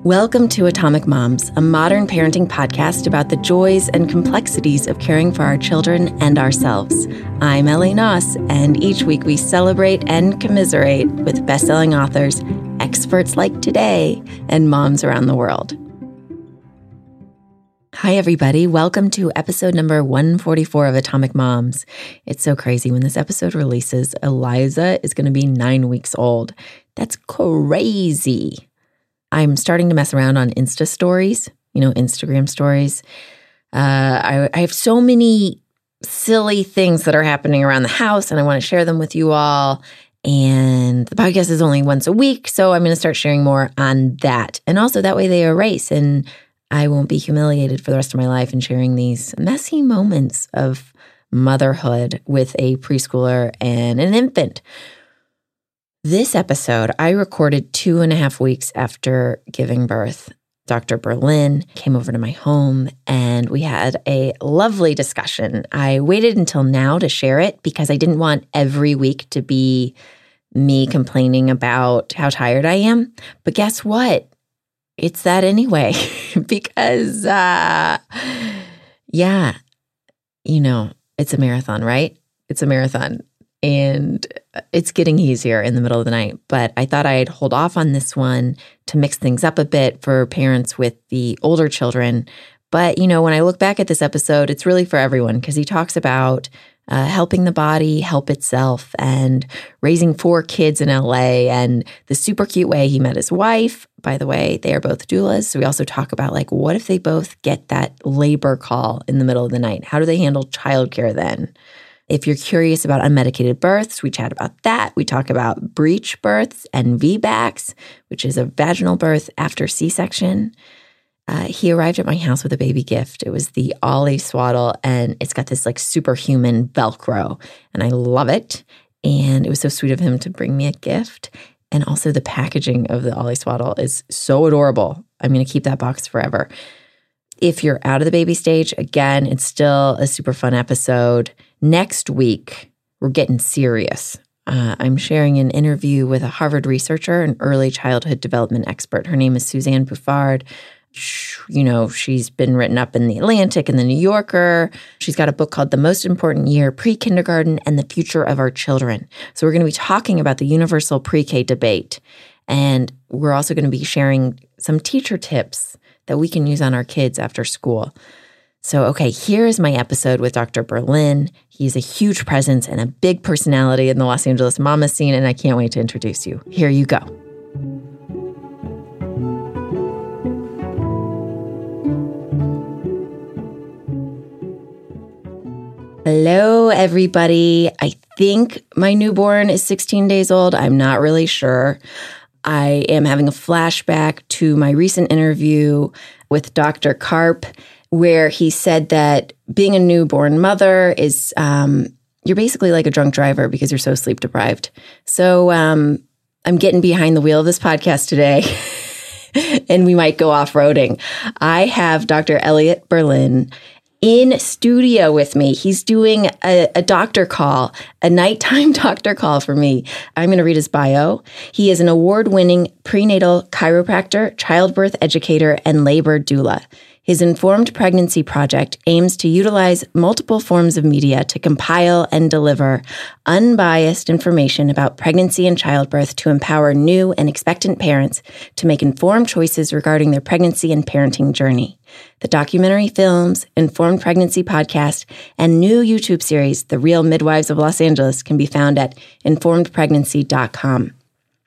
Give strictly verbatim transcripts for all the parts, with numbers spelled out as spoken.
Welcome to Atomic Moms, a modern parenting podcast about the joys and complexities of caring for our children and ourselves. I'm Ellie Noss, and each week we celebrate and commiserate with best-selling authors, experts like today, and moms around the world. Hi, everybody. Welcome to episode number one forty-four of Atomic Moms. It's so crazy. When this episode releases, Eliza is going to be nine weeks old. That's crazy. I'm starting to mess around on Insta stories, you know, Instagram stories. Uh, I, I have so many silly things that are happening around the house, and I want to share them with you all. And the podcast is only once a week, so I'm going to start sharing more on that. And also that way they erase, and I won't be humiliated for the rest of my life in sharing these messy moments of motherhood with a preschooler and an infant. This episode, I recorded two and a half weeks after giving birth. Doctor Berlin came over to my home and we had a lovely discussion. I waited until now to share it because I didn't want every week to be me complaining about how tired I am. But guess what? It's that anyway, because, uh, yeah, you know, it's a marathon, right? It's a marathon. And it's getting easier in the middle of the night. But I thought I'd hold off on this one to mix things up a bit for parents with the older children. But, you know, when I look back at this episode, it's really for everyone because he talks about uh, helping the body help itself and raising four kids in L A and the super cute way he met his wife. By the way, they are both doulas. So we also talk about, like, what if they both get that labor call in the middle of the night? How do they handle childcare then? If you're curious about unmedicated births, we chat about that. We talk about breech births and V BACs, which is a vaginal birth after C-section. Uh, he arrived at my house with a baby gift. It was the Ollie Swaddle, and it's got this like superhuman Velcro, and I love it. And it was so sweet of him to bring me a gift. And also the packaging of the Ollie Swaddle is so adorable. I'm going to keep that box forever. If you're out of the baby stage, again, it's still a super fun episode. Next week, we're getting serious. Uh, I'm sharing an interview with a Harvard researcher, an early childhood development expert. Her name is Suzanne Bouffard. She, you know, she's been written up in The Atlantic and The New Yorker. She's got a book called The Most Important Year, Pre-Kindergarten and the Future of Our Children. So we're going to be talking about the universal pre-K debate. And we're also going to be sharing some teacher tips that we can use on our kids after school. So, okay, here is my episode with Doctor Berlin. He's a huge presence and a big personality in the Los Angeles mama scene, and I can't wait to introduce you. Here you go. Hello, everybody. I think my newborn is sixteen days old. I'm not really sure. I am having a flashback to my recent interview with Doctor Karp, where he said that being a newborn mother is, um, you're basically like a drunk driver because you're so sleep deprived. So um, I'm getting behind the wheel of this podcast today, and we might go off-roading. I have Doctor Elliot Berlin in studio with me. He's doing a, a doctor call, a nighttime doctor call for me. I'm going to read his bio. He is an award-winning prenatal chiropractor, childbirth educator, and labor doula. His Informed Pregnancy Project aims to utilize multiple forms of media to compile and deliver unbiased information about pregnancy and childbirth to empower new and expectant parents to make informed choices regarding their pregnancy and parenting journey. The documentary films, Informed Pregnancy Podcast, and new YouTube series, The Real Midwives of Los Angeles, can be found at informed pregnancy dot com.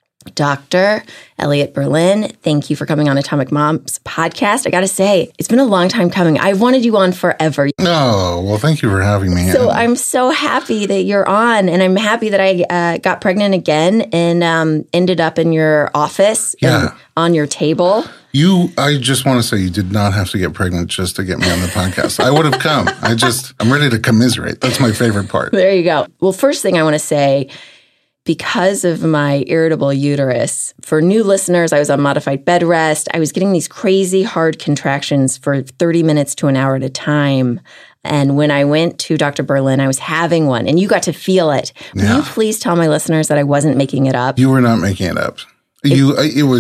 Doctor Elliot Berlin, thank you for coming on Atomic Moms podcast. I got to say, it's been a long time coming. I wanted you on forever. Oh, well, thank you for having me. So I'm so happy that you're on, and I'm happy that I uh, got pregnant again and um, ended up in your office yeah. and on your table. You, I just want to say you did not have to get pregnant just to get me on the podcast. I would have come. I just, I'm ready to commiserate. That's my favorite part. There you go. Well, first thing I want to say, because of my irritable uterus, for new listeners, I was on modified bed rest. I was getting these crazy hard contractions for thirty minutes to an hour at a time. And when I went to Doctor Berlin, I was having one, and you got to feel it. Will yeah. you please tell my listeners that I wasn't making it up? You were not making it up. It, you, it was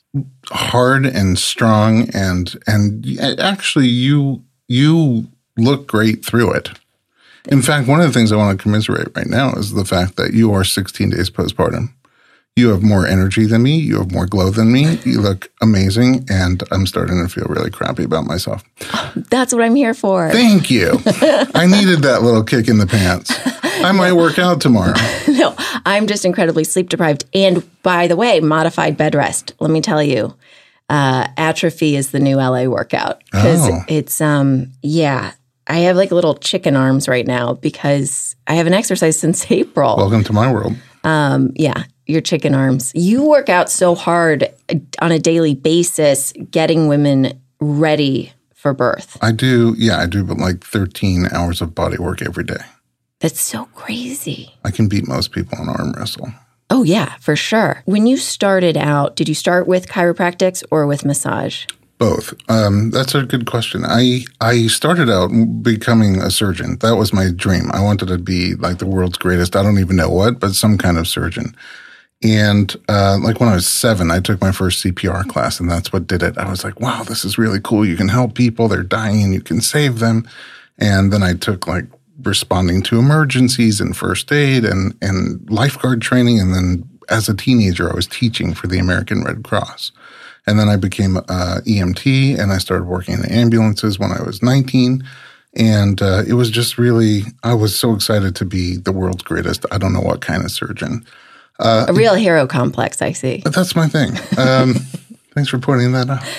hard and strong, and and actually you you look great through it. In fact, one of the things I want to commiserate right now is the fact that you are sixteen days postpartum. You have more energy than me. You have more glow than me. You look amazing, and I'm starting to feel really crappy about myself. That's what I'm here for. Thank you. I needed that little kick in the pants. I might work out tomorrow. No, I'm just incredibly sleep deprived. And by the way, modified bed rest. Let me tell you, uh, atrophy is the new L A workout. Because Oh. it's, um, yeah, I have like little chicken arms right now because I haven't exercised since April. Welcome to my world. Um, yeah, your chicken arms. You work out so hard on a daily basis getting women ready for birth. I do, yeah, I do, but like thirteen hours of body work every day. That's so crazy. I can beat most people in arm wrestle. Oh, yeah, for sure. When you started out, did you start with chiropractics or with massage? Both. Um, that's a good question. I I started out becoming a surgeon. That was my dream. I wanted to be like the world's greatest. I don't even know what, but some kind of surgeon. And uh, like when I was seven, I took my first C P R class, and that's what did it. I was like, wow, this is really cool. You can help people. They're dying, and you can save them. And then I took like responding to emergencies and first aid and, and lifeguard training. And then as a teenager, I was teaching for the American Red Cross. And then I became a E M T, and I started working in ambulances when I was nineteen. And uh, it was just really, I was so excited to be the world's greatest, I don't know what kind of surgeon. Uh, a real hero complex, I see. But that's my thing. Um, thanks for pointing that out.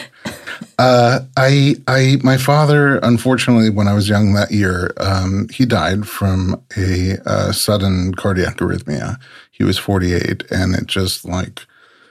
Uh, I, I, my father, unfortunately, when I was young that year, um, he died from a, a sudden cardiac arrhythmia. He was forty-eight, and it just like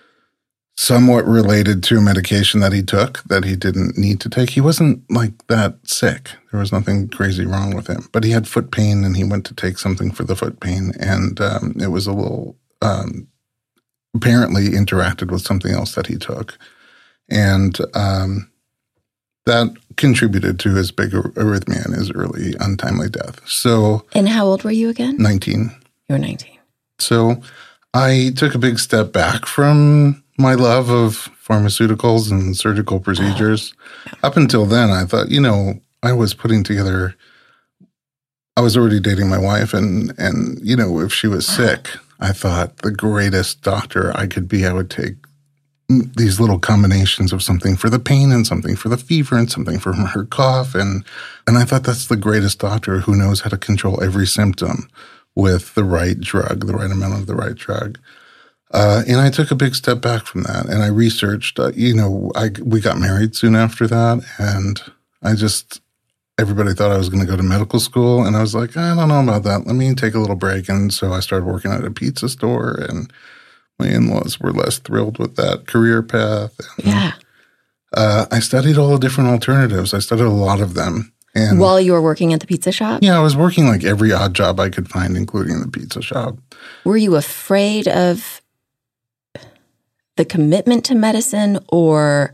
somewhat related to a medication that he took that he didn't need to take. He wasn't like that sick. There was nothing crazy wrong with him, but he had foot pain, and he went to take something for the foot pain, and um, it was a little um, apparently interacted with something else that he took. And um, that contributed to his big arrhythmia and his early untimely death. So, and how old were you again? nineteen. You were nineteen. So I took a big step back from my love of pharmaceuticals and surgical procedures. Oh. Up until then, I thought, you know, I was putting together, I was already dating my wife, and, and you know, if she was sick, I thought the greatest doctor I could be, I would take these little combinations of something for the pain and something for the fever and something for her cough. And, and I thought that's the greatest doctor who knows how to control every symptom with the right drug, the right amount of the right drug. Uh, and I took a big step back from that, and I researched, uh, you know, I, we got married soon after that, and I just, everybody thought I was going to go to medical school, and I was like, I don't know about that. Let me take a little break. And so I started working at a pizza store, and my in-laws were less thrilled with that career path. And, yeah. Uh, I studied all the different alternatives. I studied a lot of them. And while you were working at the pizza shop? Yeah, I was working like every odd job I could find, including the pizza shop. Were you afraid of the commitment to medicine or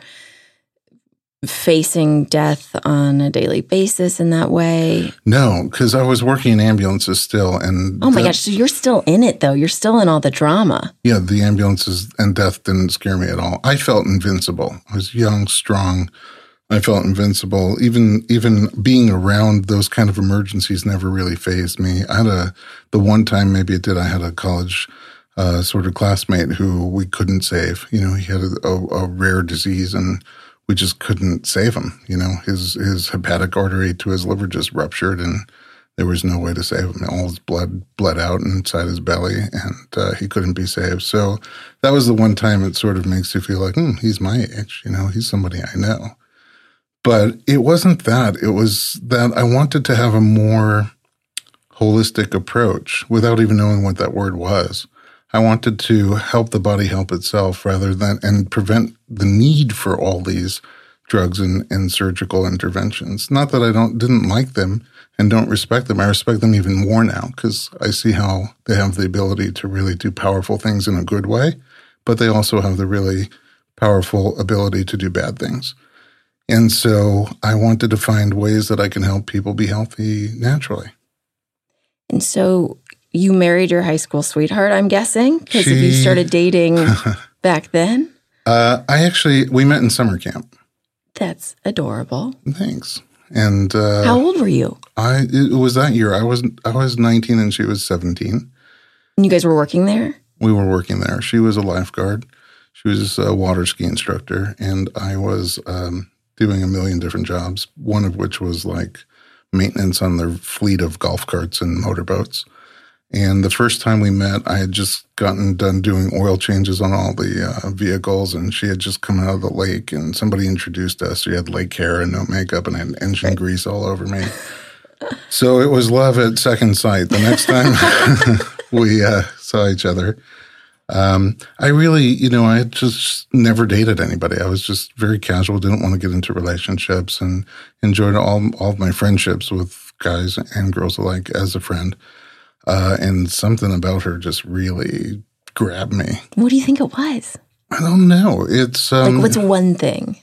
facing death on a daily basis in that way? No, because I was working in ambulances still. And oh my that, gosh, so you're still in it though. You're still in all the drama. Yeah, the ambulances and death didn't scare me at all. I felt invincible. I was young, strong. I felt invincible. Even even being around those kind of emergencies never really fazed me. I had a, the one time maybe it did, I had a college uh, sort of classmate who we couldn't save. You know, he had a, a, a rare disease, and we just couldn't save him. You know, his his hepatic artery to his liver just ruptured, and there was no way to save him. All his blood bled out inside his belly, and uh, he couldn't be saved. So that was the one time it sort of makes you feel like, hmm, he's my age. You know, he's somebody I know. But it wasn't that. It was that I wanted to have a more holistic approach without even knowing what that word was. I wanted to help the body help itself rather than, and prevent the need for all these drugs and, and surgical interventions. Not that I don't didn't like them and don't respect them. I respect them even more now because I see how they have the ability to really do powerful things in a good way, but they also have the really powerful ability to do bad things. And so I wanted to find ways that I can help people be healthy naturally. And so you married your high school sweetheart, I'm guessing, because if you started dating back then? Uh, I actually, we met in summer camp. That's adorable. Thanks. And uh, how old were you? I it was that year. I was I was nineteen and she was seventeen. And you guys were working there? We were working there. She was a lifeguard. She was a water ski instructor, and I was um, doing a million different jobs. One of which was like maintenance on their fleet of golf carts and motorboats. And the first time we met, I had just gotten done doing oil changes on all the uh, vehicles, and she had just come out of the lake, and somebody introduced us. She had lake hair and no makeup and had engine right. grease all over me. So it was love at second sight. The next time we uh, saw each other, um, I really, you know, I had just never dated anybody. I was just very casual, didn't want to get into relationships, and enjoyed all, all of my friendships with guys and girls alike as a friend. Uh, and something about her just really grabbed me. What do you think it was? I don't know. It's um, like, what's one thing?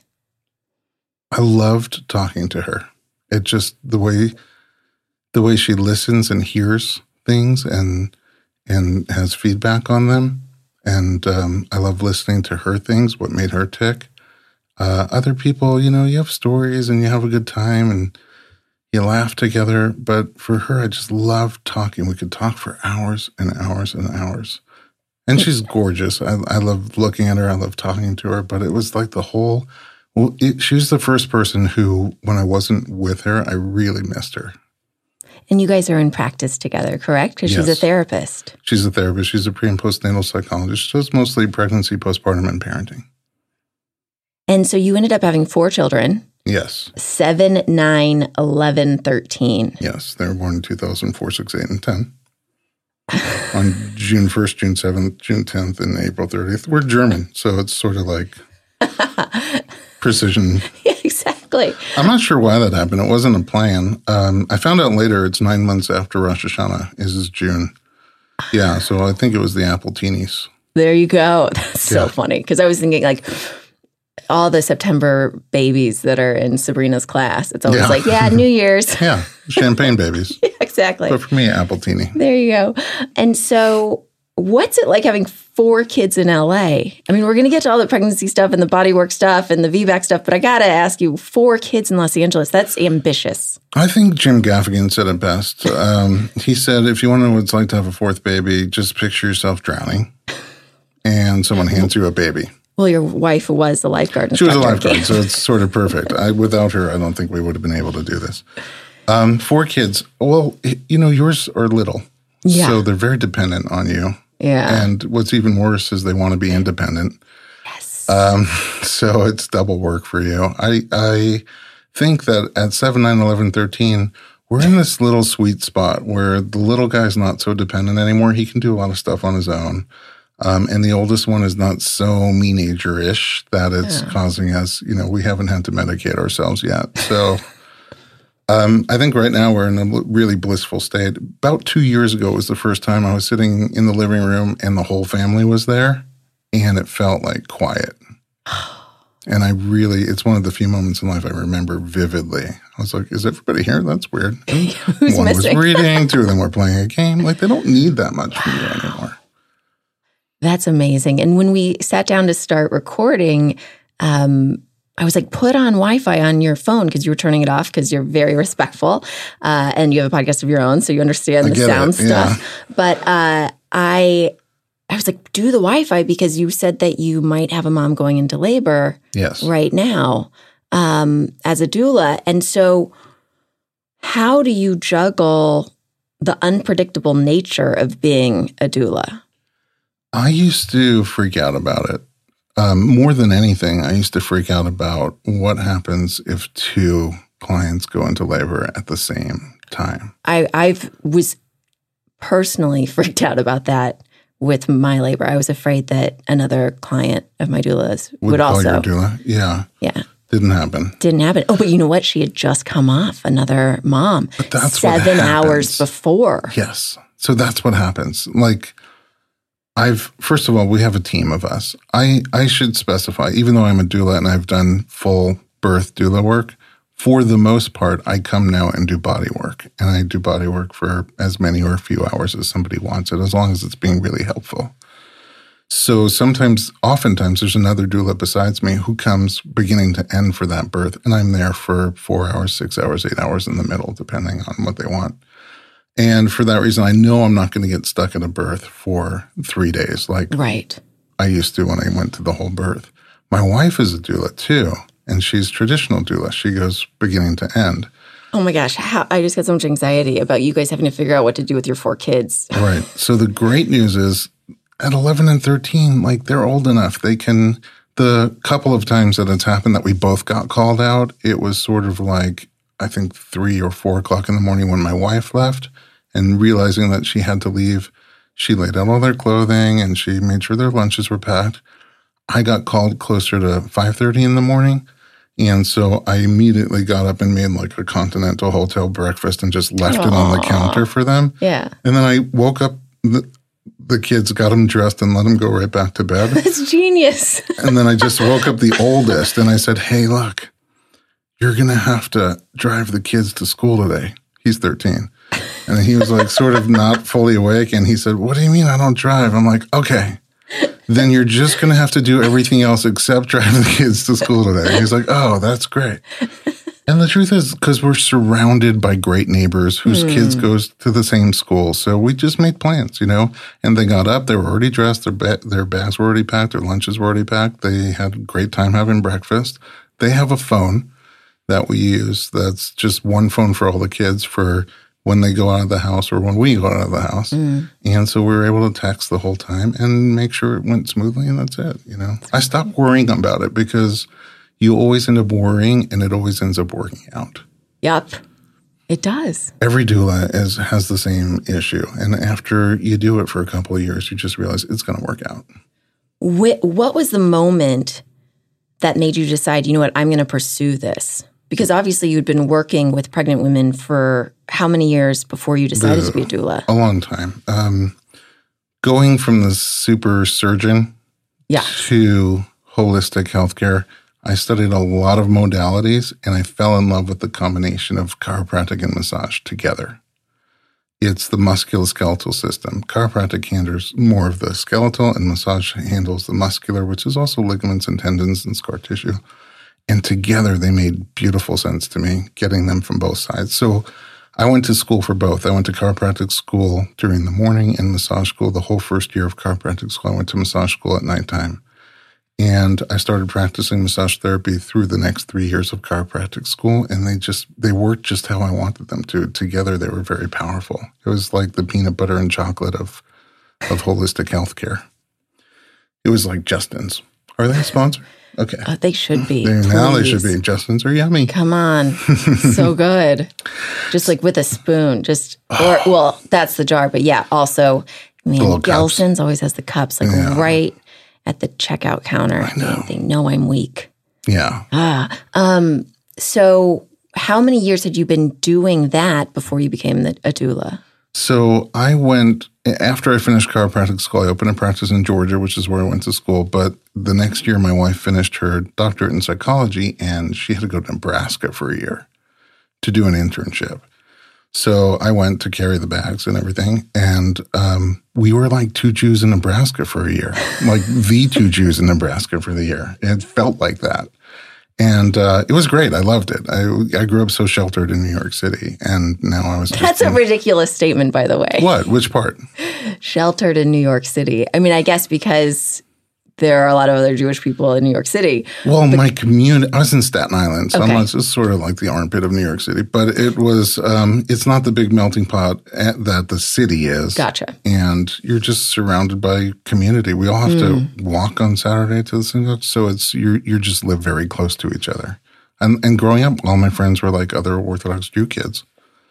I loved talking to her. It just the way the way she listens and hears things and and has feedback on them. And um, I love listening to her things. What made her tick? Uh, other people, you know, you have stories and you have a good time and you laugh together, but for her, I just loved talking. We could talk for hours and hours and hours. And she's gorgeous. I, I love looking at her. I love talking to her. But it was like the whole, well, it, she was the first person who, when I wasn't with her, I really missed her. And you guys are in practice together, correct? Because yes. she's a therapist. She's a therapist. She's a pre- and postnatal psychologist. She does mostly pregnancy, postpartum, and parenting. And so you ended up having four children. Yes. Seven, nine, eleven, thirteen. Yes. They were born in two thousand four, six, eight, and ten. On June first, June seventh, June tenth, and April thirtieth. We're German, so it's sort of like precision. Yeah, exactly. I'm not sure why that happened. It wasn't a plan. Um, I found out later it's nine months after Rosh Hashanah is, is June. Yeah, so I think it was the Apple Teenies. There you go. That's yeah. so funny, because I was thinking like, all the September babies that are in Sabrina's class. It's always yeah. like, yeah, New Year's. Yeah, champagne babies. Yeah, exactly. But for me, apple teeny. There you go. And so what's it like having four kids in L A? I mean, we're going to get to all the pregnancy stuff and the bodywork stuff and the V BAC stuff, but I got to ask you, four kids in Los Angeles, that's ambitious. I think Jim Gaffigan said it best. Um, he said, if you want to know what it's like to have a fourth baby, just picture yourself drowning and someone hands you a baby. Well, your wife was the lifeguard instructor. She was a lifeguard, so it's sort of perfect. I, without her, I don't think we would have been able to do this. Um, four kids. Well, you know, yours are little. Yeah. So they're very dependent on you. Yeah. And what's even worse is they want to be independent. Yes. Um, so it's double work for you. I I think that at seven, nine, eleven, thirteen, we're in this little sweet spot where the little guy's not so dependent anymore. He can do a lot of stuff on his own. Um, and the oldest one is not so teenager-ish that it's yeah. causing us, you know, we haven't had to medicate ourselves yet. So um, I think right now we're in a really blissful state. About two years ago was the first time I was sitting in the living room and the whole family was there, and it felt like quiet. And I really, it's one of the few moments in life I remember vividly. I was like, is everybody here? That's weird. Who's one missing? was reading, two of them were playing a game. Like, they don't need that much from you anymore. That's amazing. And when we sat down to start recording, um, I was like, put on Wi-Fi on your phone, because you were turning it off because you're very respectful uh, and you have a podcast of your own, so you understand I the get sound it, stuff. Yeah. But uh, I, I was like, do the Wi-Fi, because you said that you might have a mom going into labor yes. right now um, as a doula. And so how do you juggle the unpredictable nature of being a doula? I used to freak out about it. Um, more than anything, I used to freak out about what happens if two clients go into labor at the same time. I I've was personally freaked out about that with my labor. I was afraid that another client of my doula's would, would call also. Your doula? Yeah. Yeah. Didn't happen. Didn't happen. Oh, but you know what? She had just come off another mom. But that's seven what hours before. Yes. So that's what happens. Like, I've, first of all, we have a team of us. I, I should specify, even though I'm a doula and I've done full birth doula work, for the most part, I come now and do body work. And I do body work for as many or a few hours as somebody wants it, as long as it's being really helpful. So sometimes, oftentimes, there's another doula besides me who comes beginning to end for that birth, and I'm there for four hours, six hours, eight hours in the middle, depending on what they want. And for that reason, I know I'm not going to get stuck at a birth for three days like right. I used to when I went to the whole birth. My wife is a doula too, and she's traditional doula. She goes beginning to end. Oh my gosh, how, I just got so much anxiety about you guys having to figure out what to do with your four kids. Right. So the great news is at eleven and thirteen, like they're old enough. They can, the couple of times that it's happened that we both got called out, it was sort of like, I think three or four o'clock in the morning when my wife left, and realizing that she had to leave, she laid out all their clothing and she made sure their lunches were packed. I got called closer to five thirty in the morning. And so I immediately got up and made like a continental hotel breakfast and just left Aww. It on the counter for them. Yeah. And then I woke up, the, the kids, got them dressed and let them go right back to bed. That's genius. And then I just woke up the oldest and I said, hey, look, you're going to have to drive the kids to school today. He's thirteen. And he was like sort of not fully awake. And he said, what do you mean I don't drive? I'm like, okay. Then you're just going to have to do everything else except drive the kids to school today. He's like, oh, that's great. And the truth is, because we're surrounded by great neighbors whose mm. kids goes to the same school. So we just made plans, you know, and they got up, they were already dressed, their, ba- their bags were already packed, their lunches were already packed. They had a great time having breakfast. They have a phone that we use that's just one phone for all the kids for when they go out of the house or when we go out of the house. Mm. And so we were able to text the whole time and make sure it went smoothly, and that's it, you know. I stopped worrying about it because you always end up worrying and it always ends up working out. Yep, it does. Every doula is, has the same issue. And after you do it for a couple of years, you just realize it's going to work out. Wh- what was the moment that made you decide, you know what, I'm going to pursue this? Because obviously you'd been working with pregnant women for how many years before you decided the, to be a doula? A long time. Um, going from the super surgeon yeah. to holistic healthcare, I studied a lot of modalities, and I fell in love with the combination of chiropractic and massage together. It's the musculoskeletal system. Chiropractic handles more of the skeletal, and massage handles the muscular, which is also ligaments and tendons and scar tissue. And together they made beautiful sense to me, getting them from both sides. So I went to school for both. I went to chiropractic school during the morning and massage school. The whole first year of chiropractic school, I went to massage school at nighttime. And I started practicing massage therapy through the next three years of chiropractic school. And they just, they worked just how I wanted them to. Together, they were very powerful. It was like the peanut butter and chocolate of, of holistic healthcare. It was like Justin's. Are they a sponsor? Okay. Uh, they should be. They, now they should be. Justin's are yummy. Come on. So good. Just like with a spoon. Just, or, well, that's the jar. But yeah, also, man, Gelson's always has the cups like yeah. right at the checkout counter. I know. They, they know I'm weak. Yeah. Ah. Um. So how many years had you been doing that before you became the, a doula? So I went, after I finished chiropractic school, I opened a practice in Georgia, which is where I went to school. But the next year, my wife finished her doctorate in psychology, and she had to go to Nebraska for a year to do an internship. So I went to carry the bags and everything. And um, we were like two Jews in Nebraska for a year, like the two Jews in Nebraska for the year. It felt like that. And uh, it was great. I loved it. I, I grew up so sheltered in New York City, and now I was just... That's in, a ridiculous statement, by the way. What? Which part? Sheltered in New York City. I mean, I guess because there are a lot of other Jewish people in New York City. Well, but, my community... I was in Staten Island, so okay. I'm just sort of like the armpit of New York City. But it was... Um, it's not the big melting pot at, that the city is. Gotcha. And you're just surrounded by community. We all have mm. to walk on Saturday to the synagogue, so it's you you just live very close to each other. And and growing up, all my friends were like other Orthodox Jew kids.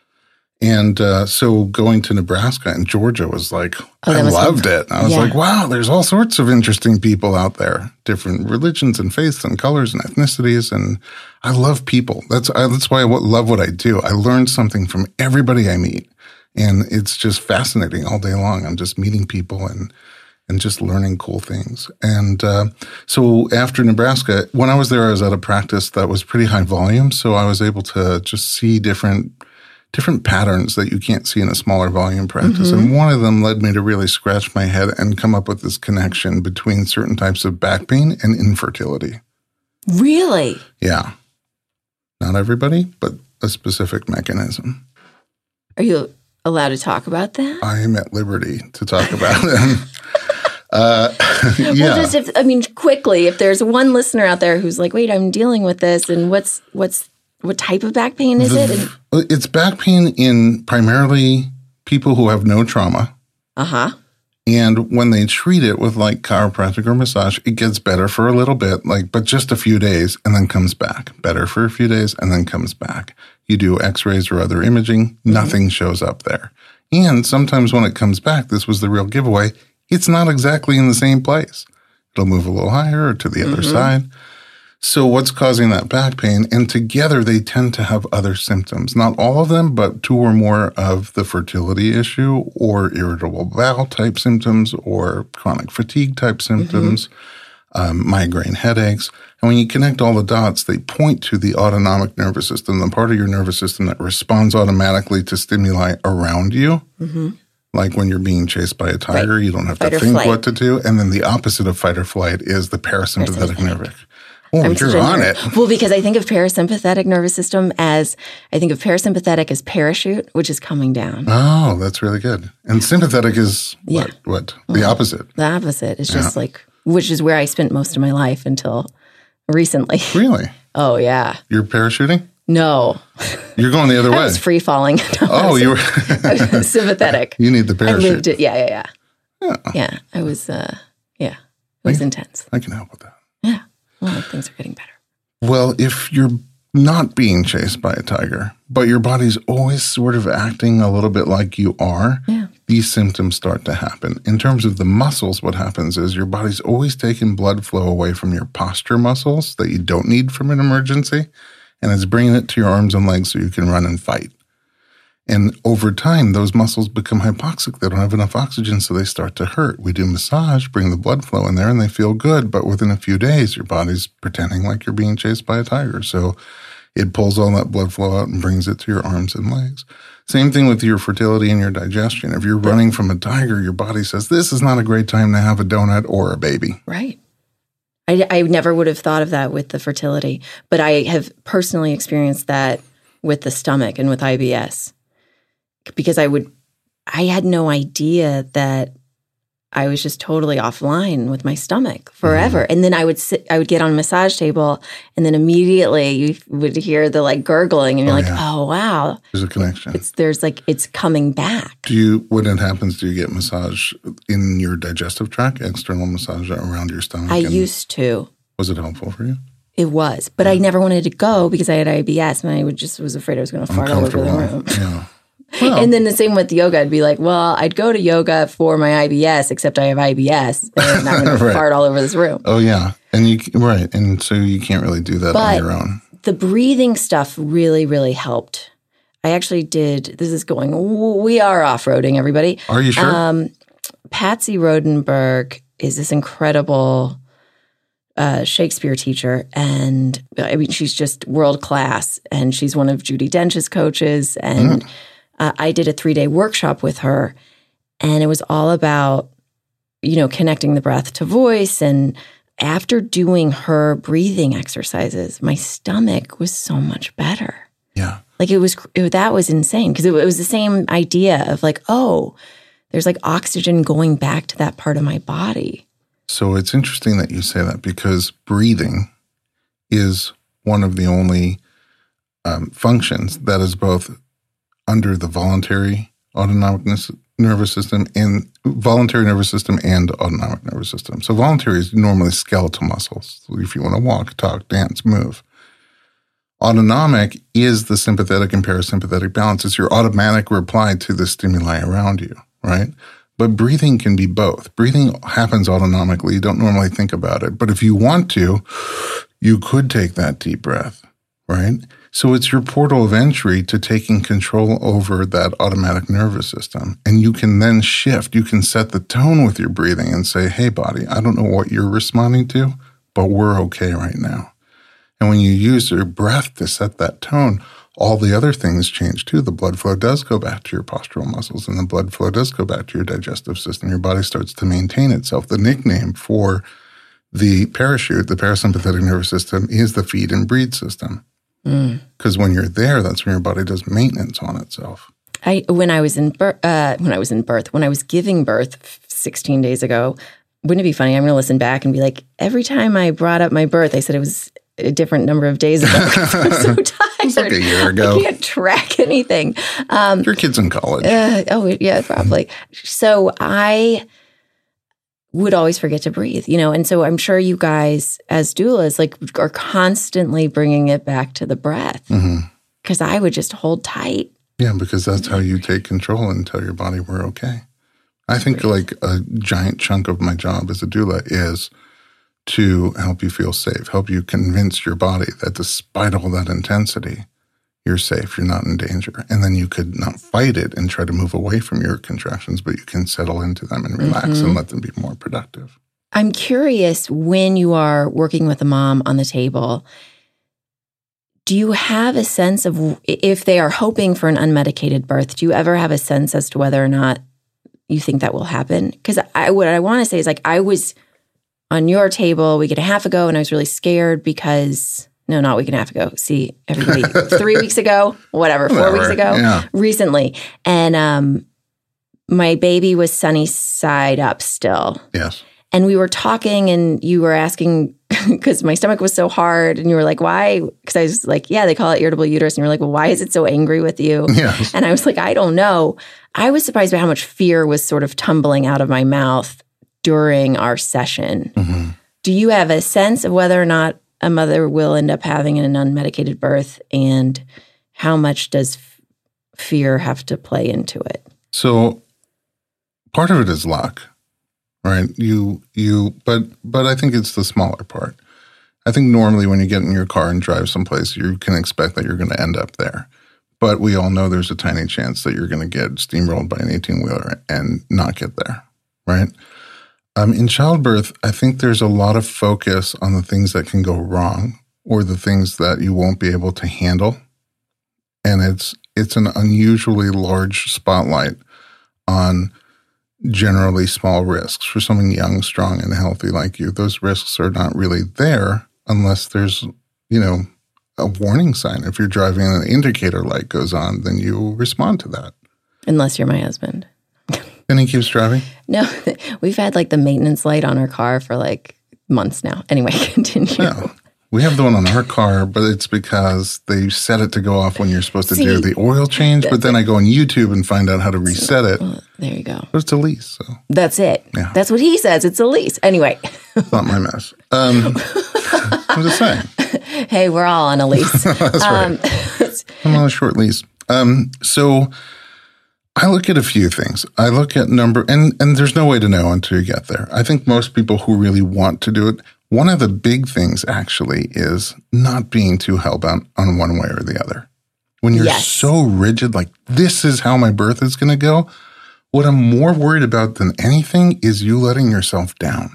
And uh, so going to Nebraska and Georgia was like, oh, I loved fun. it. I was yeah. like, wow, there's all sorts of interesting people out there, different religions and faiths and colors and ethnicities. And I love people. That's I, that's why I love what I do. I learn something from everybody I meet. And it's just fascinating all day long. I'm just meeting people and and just learning cool things. And uh, so after Nebraska, when I was there, I was at a practice that was pretty high volume. So I was able to just see different different patterns that you can't see in a smaller volume practice. Mm-hmm. And one of them led me to really scratch my head and come up with this connection between certain types of back pain and infertility. Really? Yeah. Not everybody, but a specific mechanism. Are you allowed to talk about that? I am at liberty to talk about them. uh, yeah. Well, just if, I mean, quickly, if there's one listener out there who's like, wait, I'm dealing with this, and what's, what's, what type of back pain is the, it? And, it's back pain in primarily people who have no trauma. uh-huh. And when they treat it with like chiropractic or massage, it gets better for a little bit, like, but just a few days and then comes back. Better for a few days and then comes back. You do x-rays or other imaging, nothing mm-hmm. shows up there. And sometimes when it comes back, this was the real giveaway, it's not exactly in the same place. It'll move a little higher or to the mm-hmm. other side. So what's causing that back pain? And together they tend to have other symptoms. Not all of them, but two or more of the fertility issue or irritable bowel type symptoms or chronic fatigue type symptoms, mm-hmm. um, migraine headaches. And when you connect all the dots, they point to the autonomic nervous system, the part of your nervous system that responds automatically to stimuli around you. Mm-hmm. Like when you're being chased by a tiger, right. you don't have fight to think flight. What to do. And then the opposite of fight or flight is the parasympathetic, parasympathetic. nerve. Oh, I'm you're on it. Well, because I think of parasympathetic nervous system as, I think of parasympathetic as parachute, which is coming down. Oh, that's really good. And sympathetic is yeah. what? What? The well, opposite. The opposite. It's yeah. just like, which is where I spent most of my life until recently. Really? Oh, yeah. You're parachuting? No. You're going the other way. I was free falling. No, oh, was, you were I was sympathetic. You need the parachute. I lived it. Yeah, yeah, yeah. Yeah. Yeah. I was, uh, yeah. It was I, intense. I can help with that. Yeah. Well, things are getting better. Well, if you're not being chased by a tiger, but your body's always sort of acting a little bit like you are, yeah. these symptoms start to happen. In terms of the muscles, what happens is your body's always taking blood flow away from your posture muscles that you don't need from an emergency, and it's bringing it to your arms and legs so you can run and fight. And over time, those muscles become hypoxic. They don't have enough oxygen, so they start to hurt. We do massage, bring the blood flow in there, and they feel good. But within a few days, your body's pretending like you're being chased by a tiger. So it pulls all that blood flow out and brings it to your arms and legs. Same thing with your fertility and your digestion. If you're running from a tiger, your body says, this is not a great time to have a donut or a baby. Right. I, I never would have thought of that with the fertility, but I have personally experienced that with the stomach and with I B S. Because I would, I had no idea that I was just totally offline with my stomach forever. Mm-hmm. And then I would sit, I would get on a massage table, and then immediately you would hear the like gurgling, and you're oh, like, yeah. oh wow, there's a connection. It's there's like it's coming back. Do you when it happens? Do you get massage in your digestive tract, external massage around your stomach? I used to. Was it helpful for you? It was, but yeah. I never wanted to go because I had I B S, and I would just was afraid I was going to fart all over the room. Yeah. Well, and then the same with yoga. I'd be like, well, I'd go to yoga for my I B S, except I have I B S, and I'm going right. to fart all over this room. Oh, yeah. And you right. And so you can't really do that but on your own. The breathing stuff really, really helped. I actually did, this is going, we are off-roading, everybody. Are you sure? Um, Patsy Rodenberg is this incredible uh, Shakespeare teacher, and I mean, she's just world-class, and she's one of Judi Dench's coaches, and mm. Uh, I did a three-day workshop with her, and it was all about, you know, connecting the breath to voice. And after doing her breathing exercises, my stomach was so much better. Yeah. Like it was, it, that was insane because it, it was the same idea of like, oh, there's like oxygen going back to that part of my body. So it's interesting that you say that because breathing is one of the only um, functions that is both under the voluntary autonomic nervous system and voluntary nervous system and autonomic nervous system. So voluntary is normally skeletal muscles. So if you want to walk, talk, dance, move. Autonomic is the sympathetic and parasympathetic balance. It's your automatic reply to the stimuli around you, right? But breathing can be both. Breathing happens autonomically. You don't normally think about it. But if you want to, you could take that deep breath, right? So it's your portal of entry to taking control over that automatic nervous system. And you can then shift. You can set the tone with your breathing and say, hey, body, I don't know what you're responding to, but we're okay right now. And when you use your breath to set that tone, all the other things change too. The blood flow does go back to your postural muscles, and the blood flow does go back to your digestive system. Your body starts to maintain itself. The nickname for the parachute, the parasympathetic nervous system, is the feed and breathe system. Because mm. when you're there, that's when your body does maintenance on itself. I when I was in birth, uh, when I was in birth, when I was giving birth sixteen days ago, wouldn't it be funny? I'm going to listen back and be like, every time I brought up my birth, I said it was a different number of days ago. I'm so tired. It's like a year ago. I can't track anything. Um, Your kid's in college. Uh, oh, yeah, probably. So I would always forget to breathe, you know, and so I'm sure you guys as doulas like are constantly bringing it back to the breath because mm-hmm. I would just hold tight. Yeah, because that's how you take control and tell your body we're okay. I think like a giant chunk of my job as a doula is to help you feel safe, help you convince your body that despite all that intensity, you're safe, you're not in danger. And then you could not fight it and try to move away from your contractions, but you can settle into them and relax mm-hmm. and let them be more productive. I'm curious, when you are working with a mom on the table, do you have a sense of if they are hoping for an unmedicated birth, do you ever have a sense as to whether or not you think that will happen? Because I, what I want to say is like I was on your table a week and a half ago and I was really scared because, no, not a week and a half ago. See, everybody, three weeks ago, whatever, four whatever. weeks ago, yeah. recently. And um, my baby was sunny side up still. Yes. And we were talking and you were asking, because my stomach was so hard and you were like, why? Because I was like, yeah, they call it irritable uterus. And you were like, well, why is it so angry with you? Yes. And I was like, I don't know. I was surprised by how much fear was sort of tumbling out of my mouth during our session. Mm-hmm. Do you have a sense of whether or not a mother will end up having an unmedicated birth, and how much does f- fear have to play into it? So part of it is luck, right? You, you, but, but I think it's the smaller part. I think normally when you get in your car and drive someplace, you can expect that you're going to end up there. But we all know there's a tiny chance that you're going to get steamrolled by an eighteen-wheeler and not get there, right? Um, in childbirth, I think there's a lot of focus on the things that can go wrong or the things that you won't be able to handle. And it's it's an unusually large spotlight on generally small risks. For someone young, strong, and healthy like you, those risks are not really there unless there's, you know, a warning sign. If you're driving and an indicator light goes on, then you respond to that. Unless you're my husband. And he keeps driving? No, we've had like the maintenance light on our car for like months now. Anyway, continue. No, we have the one on our car, but it's because they set it to go off when you're supposed to See, do the oil change. But then I go on YouTube and find out how to reset it. Well, there you go. But it's a lease. So. That's it. Yeah. That's what he says. It's a lease. Anyway. It's not my mess. Um, I'm just saying. Hey, we're all on a lease. That's um, right. I'm on a short lease. Um, so I look at a few things. I look at number, and, and there's no way to know until you get there. I think most people who really want to do it, one of the big things actually is not being too hell-bent on one way or the other. When you're yes. so rigid, like this is how my birth is going to go, what I'm more worried about than anything is you letting yourself down.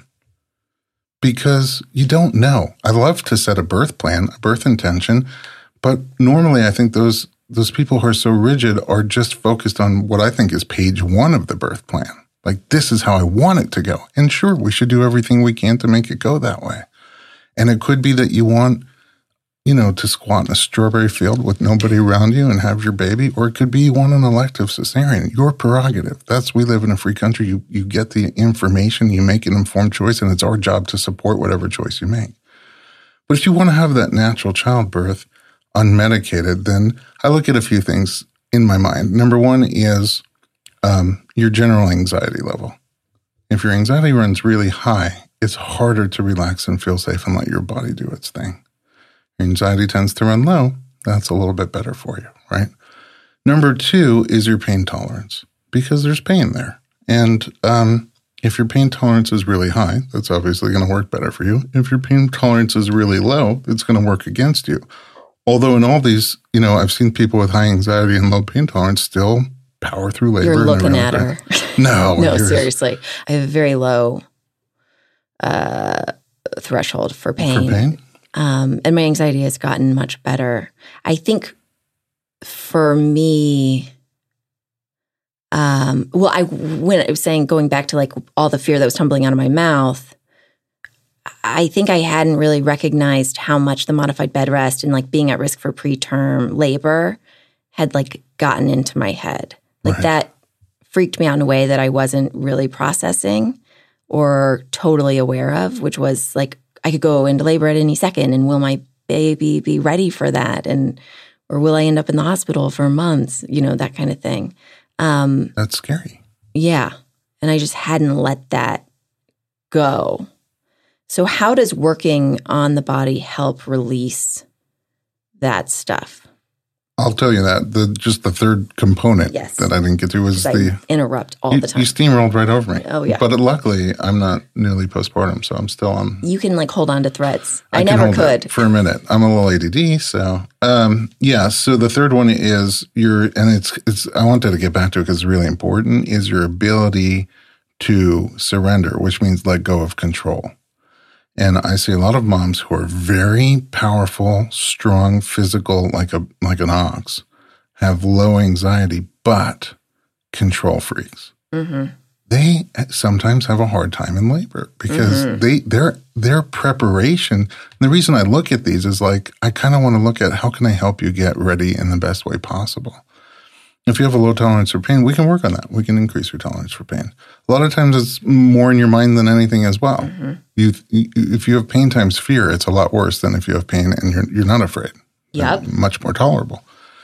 Because you don't know. I love to set a birth plan, a birth intention, but normally I think those those people who are so rigid are just focused on what I think is page one of the birth plan. Like, this is how I want it to go. And sure, we should do everything we can to make it go that way. And it could be that you want, you know, to squat in a strawberry field with nobody around you and have your baby, or it could be you want an elective cesarean. Your prerogative. That's, we live in a free country. You you get the information, you make an informed choice, and it's our job to support whatever choice you make. But if you want to have that natural childbirth unmedicated, then I look at a few things in my mind. Number one is um, your general anxiety level. If your anxiety runs really high, it's harder to relax and feel safe and let your body do its thing. Your anxiety tends to run low. That's a little bit better for you, right? Number two is your pain tolerance, because there's pain there. And um, if your pain tolerance is really high, that's obviously going to work better for you. If your pain tolerance is really low, it's going to work against you. Although in all these, you know, I've seen people with high anxiety and low pain tolerance still power through labor. You're looking at her. No. No, seriously. I have a very low uh, threshold for pain. For pain? Um, and my anxiety has gotten much better. I think for me, um, well, I when I was saying going back to like all the fear that was tumbling out of my mouth, I think I hadn't really recognized how much the modified bed rest and like being at risk for preterm labor had like gotten into my head. Like right. that freaked me out in a way that I wasn't really processing or totally aware of, which was like I could go into labor at any second, and will my baby be ready for that? And or will I end up in the hospital for months? You know, that kind of thing. Um, That's scary. Yeah. And I just hadn't let that go. So how does working on the body help release that stuff? I'll tell you that. The just the third component yes. that I didn't get to was I the interrupt all you, the time. You steamrolled right over me. Oh yeah. But luckily, I'm not nearly postpartum, so I'm still on. You can like hold on to threads. I, I can never hold could it for a minute. I'm a little A D D, so um, yeah. So the third one is your, and it's it's. I wanted to get back to it because it's really important. Is your ability to surrender, which means let go of control. And I see a lot of moms who are very powerful, strong, physical, like a like an ox, have low anxiety, but control freaks. Mm-hmm. They sometimes have a hard time in labor because mm-hmm. they their their preparation. And the reason I look at these is like I kind of want to look at how can I help you get ready in the best way possible. If you have a low tolerance for pain, we can work on that. We can increase your tolerance for pain. A lot of times it's more in your mind than anything as well. Mm-hmm. You, if you have pain times fear, it's a lot worse than if you have pain and you're you're not afraid. Yep. Much more tolerable.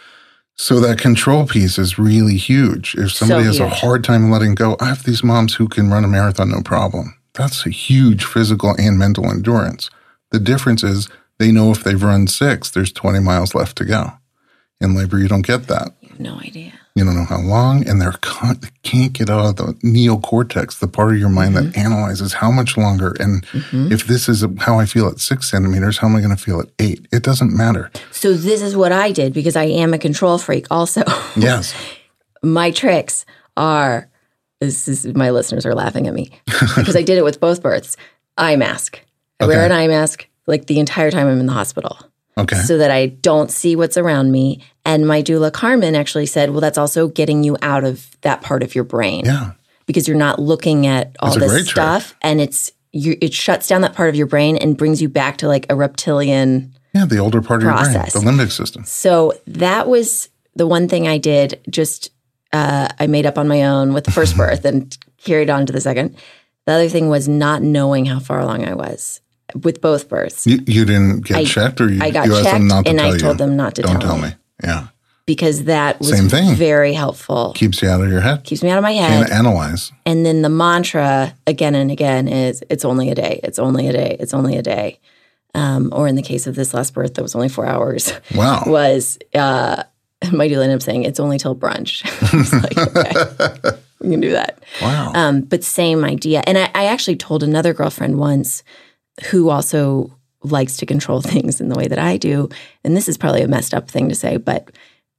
So that control piece is really huge. If somebody so has huge. a hard time letting go, I have these moms who can run a marathon no problem. That's a huge physical and mental endurance. The difference is they know if they've run six, there's twenty miles left to go. In labor, you don't get that. You have no idea. You don't know how long, and they're con- they can't get out of the neocortex, the part of your mind mm-hmm. that analyzes how much longer. And mm-hmm. if this is how I feel at six centimeters, how am I going to feel at eight? It doesn't matter. So this is what I did because I am a control freak also. Yes. My tricks are, this is, my listeners are laughing at me because I did it with both births. Eye mask. I okay. wear an eye mask like the entire time I'm in the hospital. Okay. So that I don't see what's around me. And my doula, Carmen, actually said, well, that's also getting you out of that part of your brain. Yeah. Because you're not looking at all that's this stuff. Trick. And it's you, it shuts down that part of your brain and brings you back to like a reptilian Yeah, the older part process. of your brain, the limbic system. So that was the one thing I did. Just uh, I made up on my own with the first birth and carried on to the second. The other thing was not knowing how far along I was. With both births. You, you didn't get I, checked or you, I got you asked checked them not to and tell I you? told them not to Don't tell, tell me. me. Yeah. Because that was Same thing. very helpful. Keeps you out of your head. Keeps me out of my head. Can't analyze. And then the mantra again and again is, it's only a day. It's only a day. It's only a day. Um, or in the case of this last birth, that was only four hours. Wow. Was, uh, my doula ended up saying, it's only till brunch. I was like, okay, we can do that. Wow. Um, but same idea. And I, I actually told another girlfriend once who also likes to control things in the way that I do. And this is probably a messed up thing to say, but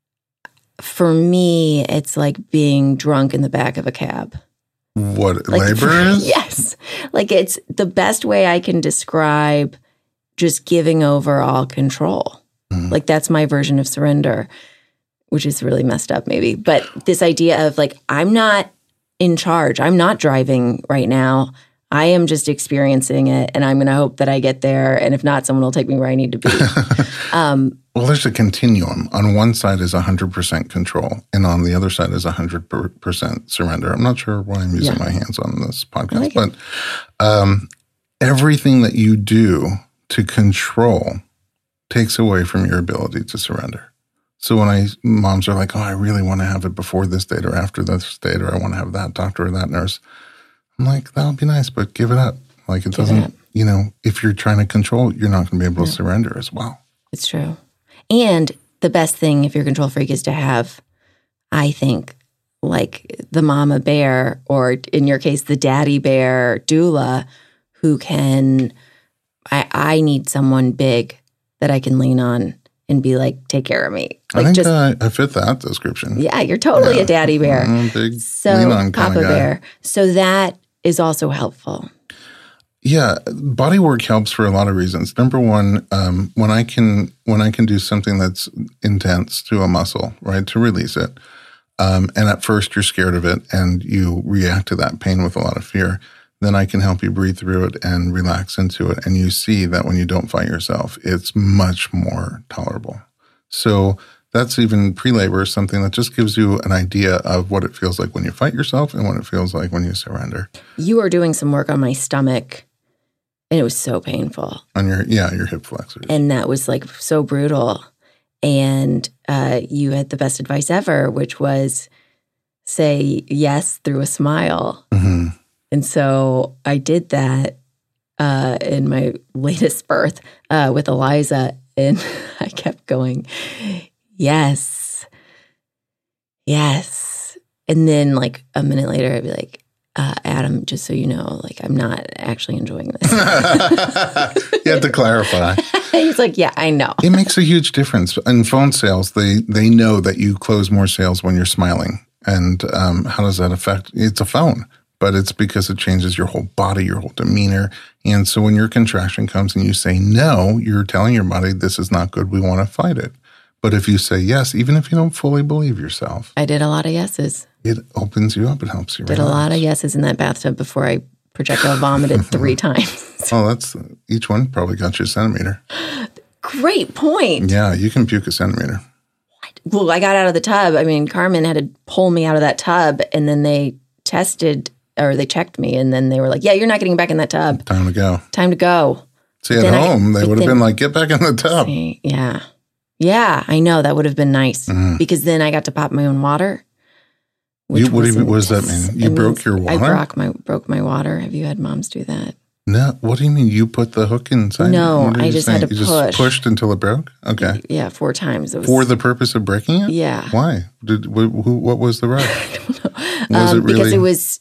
for me, it's like being drunk in the back of a cab. What, like, labor is? Yes. Like it's the best way I can describe just giving over all control. Mm. Like that's my version of surrender, which is really messed up maybe. But this idea of like, I'm not in charge. I'm not driving right now. I am just experiencing it, and I'm going to hope that I get there. And if not, someone will take me where I need to be. um, well, there's a continuum. On one side is one hundred percent control, and on the other side is one hundred percent surrender. I'm not sure why I'm using yeah. my hands on this podcast, like but um, everything that you do to control takes away from your ability to surrender. So when I moms are like, oh, I really want to have it before this date or after this date, or I want to have that doctor or that nurse. I'm like, that would be nice, but give it up. Like it give doesn't, it you know, if you're trying to control, you're not going to be able to no. surrender as well. It's true. And the best thing if you're a control freak is to have, I think, like the mama bear, or in your case, the daddy bear doula who can, I, I need someone big that I can lean on and be like, take care of me. Like I think just, uh, I fit that description. Yeah, you're totally yeah. a daddy bear. Mm, big so lean on Papa kind of guy. Bear. So that is also helpful. Yeah, body work helps for a lot of reasons. Number one, um, when I can when I can do something that's intense to a muscle, right, to release it, um, and at first you're scared of it and you react to that pain with a lot of fear, then I can help you breathe through it and relax into it. And you see that when you don't fight yourself, it's much more tolerable. So that's even pre-labor, something that just gives you an idea of what it feels like when you fight yourself and what it feels like when you surrender. You were doing some work on my stomach. And it was so painful. On your, yeah, your hip flexors. And that was like so brutal. And uh, you had the best advice ever, which was say yes through a smile. Mm-hmm. And so I did that uh, in my latest birth uh, with Eliza. And I kept going, yes, yes. And then like a minute later, I'd be like, Uh, Adam, just so you know, like I'm not actually enjoying this. You have to clarify. He's like, yeah, I know. It makes a huge difference. In phone sales, they they know that you close more sales when you're smiling. And um, how does that affect? It's a phone, but it's because it changes your whole body, your whole demeanor. And so when your contraction comes and you say no, you're telling your body, this is not good. We want to fight it. But if you say yes, even if you don't fully believe yourself. I did a lot of yeses. It opens you up. It helps you Did relax. a lot of yeses in that bathtub before I projectile vomited three times. Oh, that's each one probably got you a centimeter. Great point. Yeah, you can puke a centimeter. What? Well, I got out of the tub. I mean, Carmen had to pull me out of that tub, and then they tested or they checked me, and then they were like, "Yeah, you're not getting back in that tub. Time to go. Time to go." See, at Then home, I, they would have then, been like, "Get back in the tub." See, yeah, yeah, I know that would have been nice Mm. because then I got to pop my own water. You, what, do you, what does that mean? You it broke your water? I broke my broke my water. Have you had moms do that? No. What do you mean? You put the hook inside? No, What are I you just saying? had to you push. just pushed until it broke? Okay. Yeah, four times. It was, For the purpose of breaking it? Yeah. Why? Did wh- who? What was the rush? I don't know. Was um, it really? Because it was,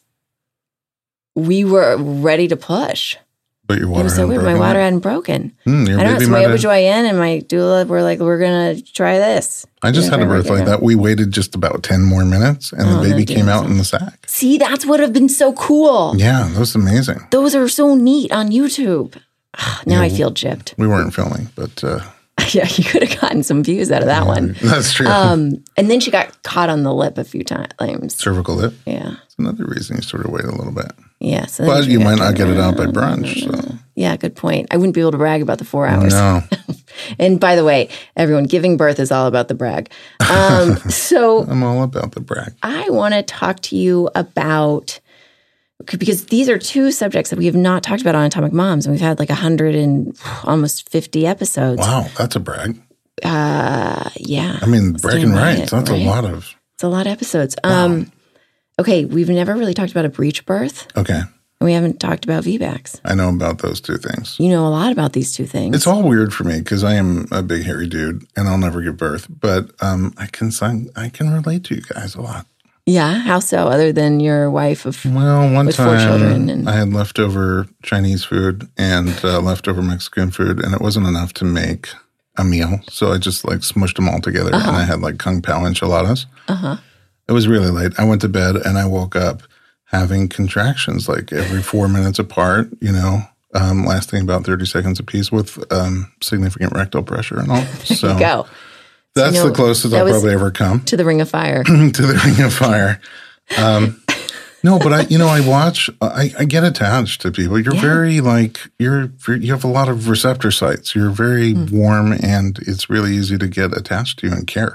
we were ready to push. But your It water was so hadn't weird. My broken water yet? hadn't broken. Hmm, your I don't know. baby So my might have- O B G Y N and my doula were like, we're going to try this. I just We're had a gonna birth try like it. that. We waited just about ten more minutes, and Oh, the baby no, came dear. out in the sack. See, that's what have been so cool. Yeah, that was amazing. Those are so neat on YouTube. Ah, now Yeah. I feel gypped. We weren't filming, but uh, Yeah, you could have gotten some views out of that one. that's true. Um, and then she got caught on the lip a few times. Cervical lip. Yeah. It's another reason you sort of wait a little bit. Yeah. So then But she you got might not turned get it out by around. brunch. So. Yeah, good point. I wouldn't be able to brag about the four hours. No. And by the way, everyone, giving birth is all about the brag. Um, so I'm all about the brag. I want to talk to you about, because these are two subjects that we have not talked about on Atomic Moms, and we've had like one hundred and almost fifty episodes. Wow, that's a brag. Uh, yeah. I mean, bragging Stand by rights, it, that's right? a lot of. It's a lot of episodes. Um, okay, we've never really talked about a breech birth, Okay, and we haven't talked about V BACs. I know about those two things. You know a lot about these two things. It's all weird for me because I am a big hairy dude and I'll never give birth. But um, I can sign, I can relate to you guys a lot. Yeah, how so? Other than your wife of Well, one With four children time and- I had leftover Chinese food and uh, leftover Mexican food, and it wasn't enough to make a meal. So I just like smushed them all together, Uh-huh. and I had like Kung Pao enchiladas. uh-huh. It was really late. I went to bed and I woke up having contractions like every four minutes apart, you know, um, lasting about thirty seconds apiece with um, significant rectal pressure and all. So There you go. that's You know, the closest that I'll was- probably ever come To the ring of fire. to the ring of fire. Um, no, but I, you know, I watch, I, I get attached to people. You're Yeah. very like, you're, you have a lot of receptor sites. You're very Mm. warm, and it's really easy to get attached to you and care.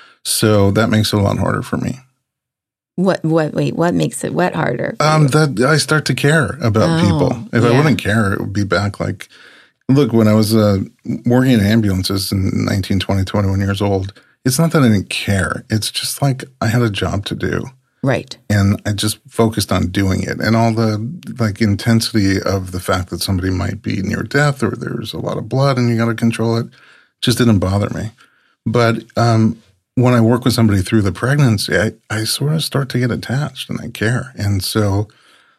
So that makes it a lot harder for me. What, what, wait, what makes it, what harder? for Um, you? that I start to care about Oh, people. If I yeah. wouldn't care, it would be back like, look, when I was uh, working in ambulances in nineteen, twenty, twenty-one years old, it's not that I didn't care. It's just like I had a job to do. Right. And I just focused on doing it, and all the like intensity of the fact that somebody might be near death or there's a lot of blood and you got to control it just didn't bother me. But um, when I work with somebody through the pregnancy, I, I sort of start to get attached and I care. And so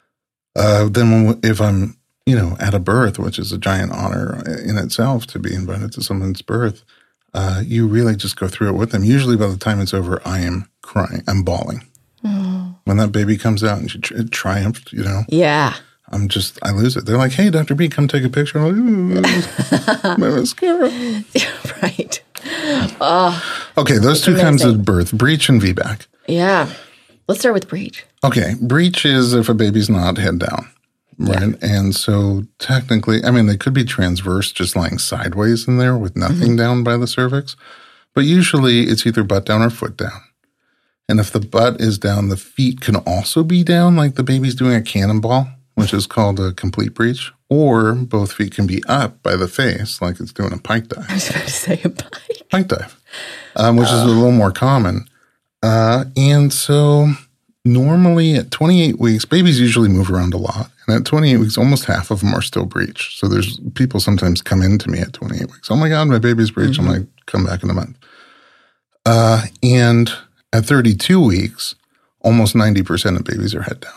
uh, then when, if I'm, you know, at a birth, which is a giant honor in itself to be invited to someone's birth, uh, you really just go through it with them. Usually by the time it's over, I am crying. I'm bawling. Oh. When that baby comes out and she tri- triumphed, you know, Yeah. I'm just, I lose it. They're like, hey, Doctor B, come take a picture. I'm like, ooh, my mascara. Right. Oh, okay, those two kinds of birth, breech and V BAC. Yeah. Let's start with breech. Okay, breech is if a baby's not head down, right? Yeah. And so technically, I mean, they could be transverse, just lying sideways in there with nothing mm-hmm. down by the cervix. But usually it's either butt down or foot down. And if the butt is down, the feet can also be down, like the baby's doing a cannonball, which is called a complete breech. Or both feet can be up by the face, like it's doing a pike dive. I was about to say a pike. Pike dive, um, which uh. is a little more common. Uh, and so normally at twenty-eight weeks, babies usually move around a lot. And at twenty-eight weeks, almost half of them are still breech. So there's people sometimes come in to me at twenty-eight weeks. Oh my God, my baby's breech. Mm-hmm. I'm like, come back in a month. Uh, and at thirty-two weeks, almost ninety percent of babies are head down.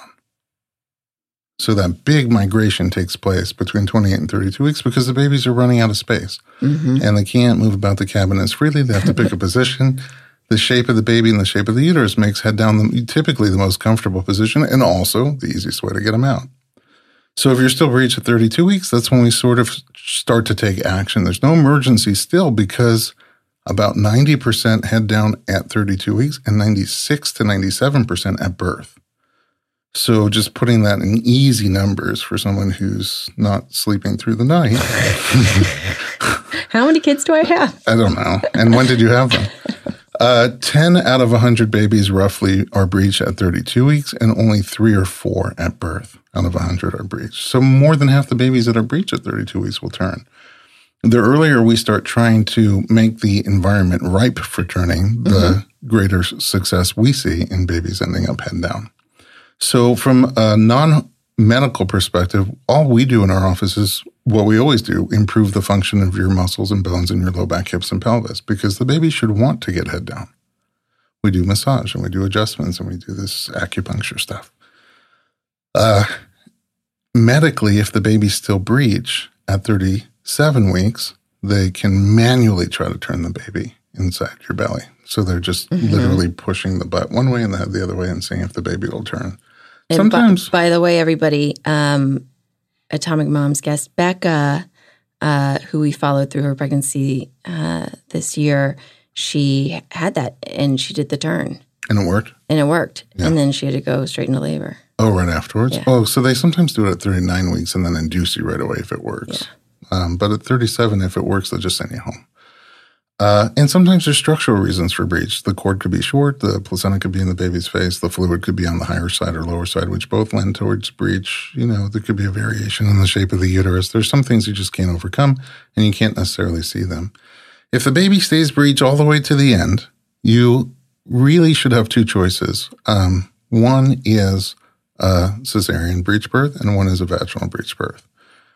So that big migration takes place between twenty-eight and thirty-two weeks because the babies are running out of space. Mm-hmm. And they can't move about the cabin as freely. They have to pick a position. The shape of the baby and the shape of the uterus makes head down the, typically the most comfortable position and also the easiest way to get them out. So if you're still breech at thirty-two weeks, that's when we sort of start to take action. There's no emergency still because about ninety percent head down at thirty-two weeks and ninety-six to ninety-seven percent at birth. So just putting that in easy numbers for someone who's not sleeping through the night. How many kids do I have? I don't know. And when did you have them? Uh, ten out of one hundred babies roughly are breech at thirty-two weeks, and only three or four at birth out of one hundred are breech. So more than half the babies that are breech at thirty-two weeks will turn. The earlier we start trying to make the environment ripe for turning, the mm-hmm. greater success we see in babies ending up head down. So from a non-medical perspective, all we do in our office is what we always do, improve the function of your muscles and bones in your low back, hips, and pelvis, because the baby should want to get head down. We do massage, and we do adjustments, and we do this acupuncture stuff. Uh, medically, if the baby's still breech at thirty-seven weeks, they can manually try to turn the baby inside your belly. So they're just mm-hmm. literally pushing the butt one way and the head the other way and seeing if the baby will turn. And Sometimes. By, by the way, everybody, um, Atomic Moms guest Becca, uh, who we followed through her pregnancy uh, this year, she had that and she did the turn. And it worked? And it worked. Yeah. And then she had to go straight into labor. Oh, right afterwards? Yeah. Oh, so they sometimes do it at thirty-nine weeks and then induce you right away if it works. Yeah. Um, but at thirty-seven, if it works, they'll just send you home. Uh, and sometimes there's structural reasons for breech. The cord could be short, the placenta could be in the baby's face, the fluid could be on the higher side or lower side, which both lend towards breech. You know, there could be a variation in the shape of the uterus. There's some things you just can't overcome, and you can't necessarily see them. If the baby stays breech all the way to the end, you really should have two choices. Um, one is a cesarean breech birth, and one is a vaginal breech birth.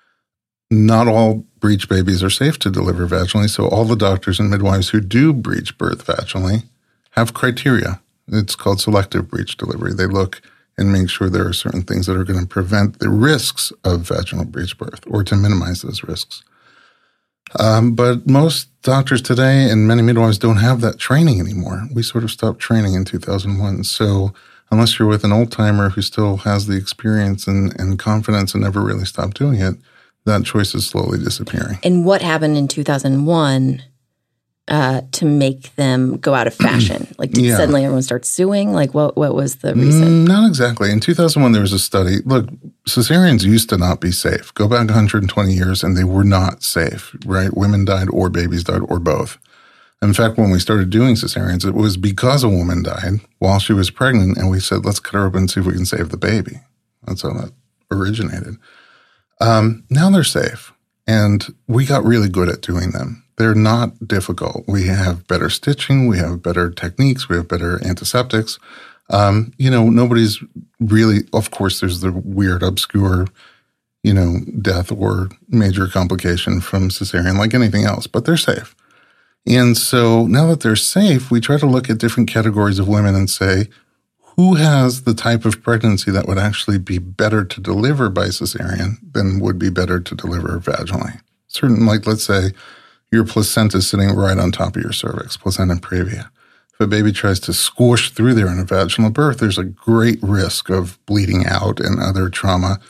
Not all breech babies are safe to deliver vaginally, so all the doctors and midwives who do breech birth vaginally have criteria. It's called selective breech delivery. They look and make sure there are certain things that are going to prevent the risks of vaginal breech birth or to minimize those risks. Um, but most doctors today and many midwives don't have that training anymore. We sort of stopped training in two thousand one. So unless you're with an old-timer who still has the experience and, and confidence and never really stopped doing it, that choice is slowly disappearing. And what happened in two thousand one uh, to make them go out of fashion? Like, did yeah. suddenly everyone start suing? Like, what what was the reason? Mm, not exactly. In two thousand one, there was a study. Look, cesareans used to not be safe. Go back one hundred twenty years, and they were not safe, right? Women died or babies died or both. In fact, when we started doing cesareans, it was because a woman died while she was pregnant, and we said, let's cut her open and see if we can save the baby. That's how that originated. Um, now they're safe, and we got really good at doing them. They're not difficult. We have better stitching. We have better techniques. We have better antiseptics. Um, you know, nobody's really, of course, there's the weird, obscure, you know, death or major complication from cesarean like anything else, but they're safe. And so now that they're safe, we try to look at different categories of women and say, who has the type of pregnancy that would actually be better to deliver by cesarean than would be better to deliver vaginally? Certain, like, let's say your placenta is sitting right on top of your cervix, placenta previa. If a baby tries to squish through there in a vaginal birth, there's a great risk of bleeding out and other trauma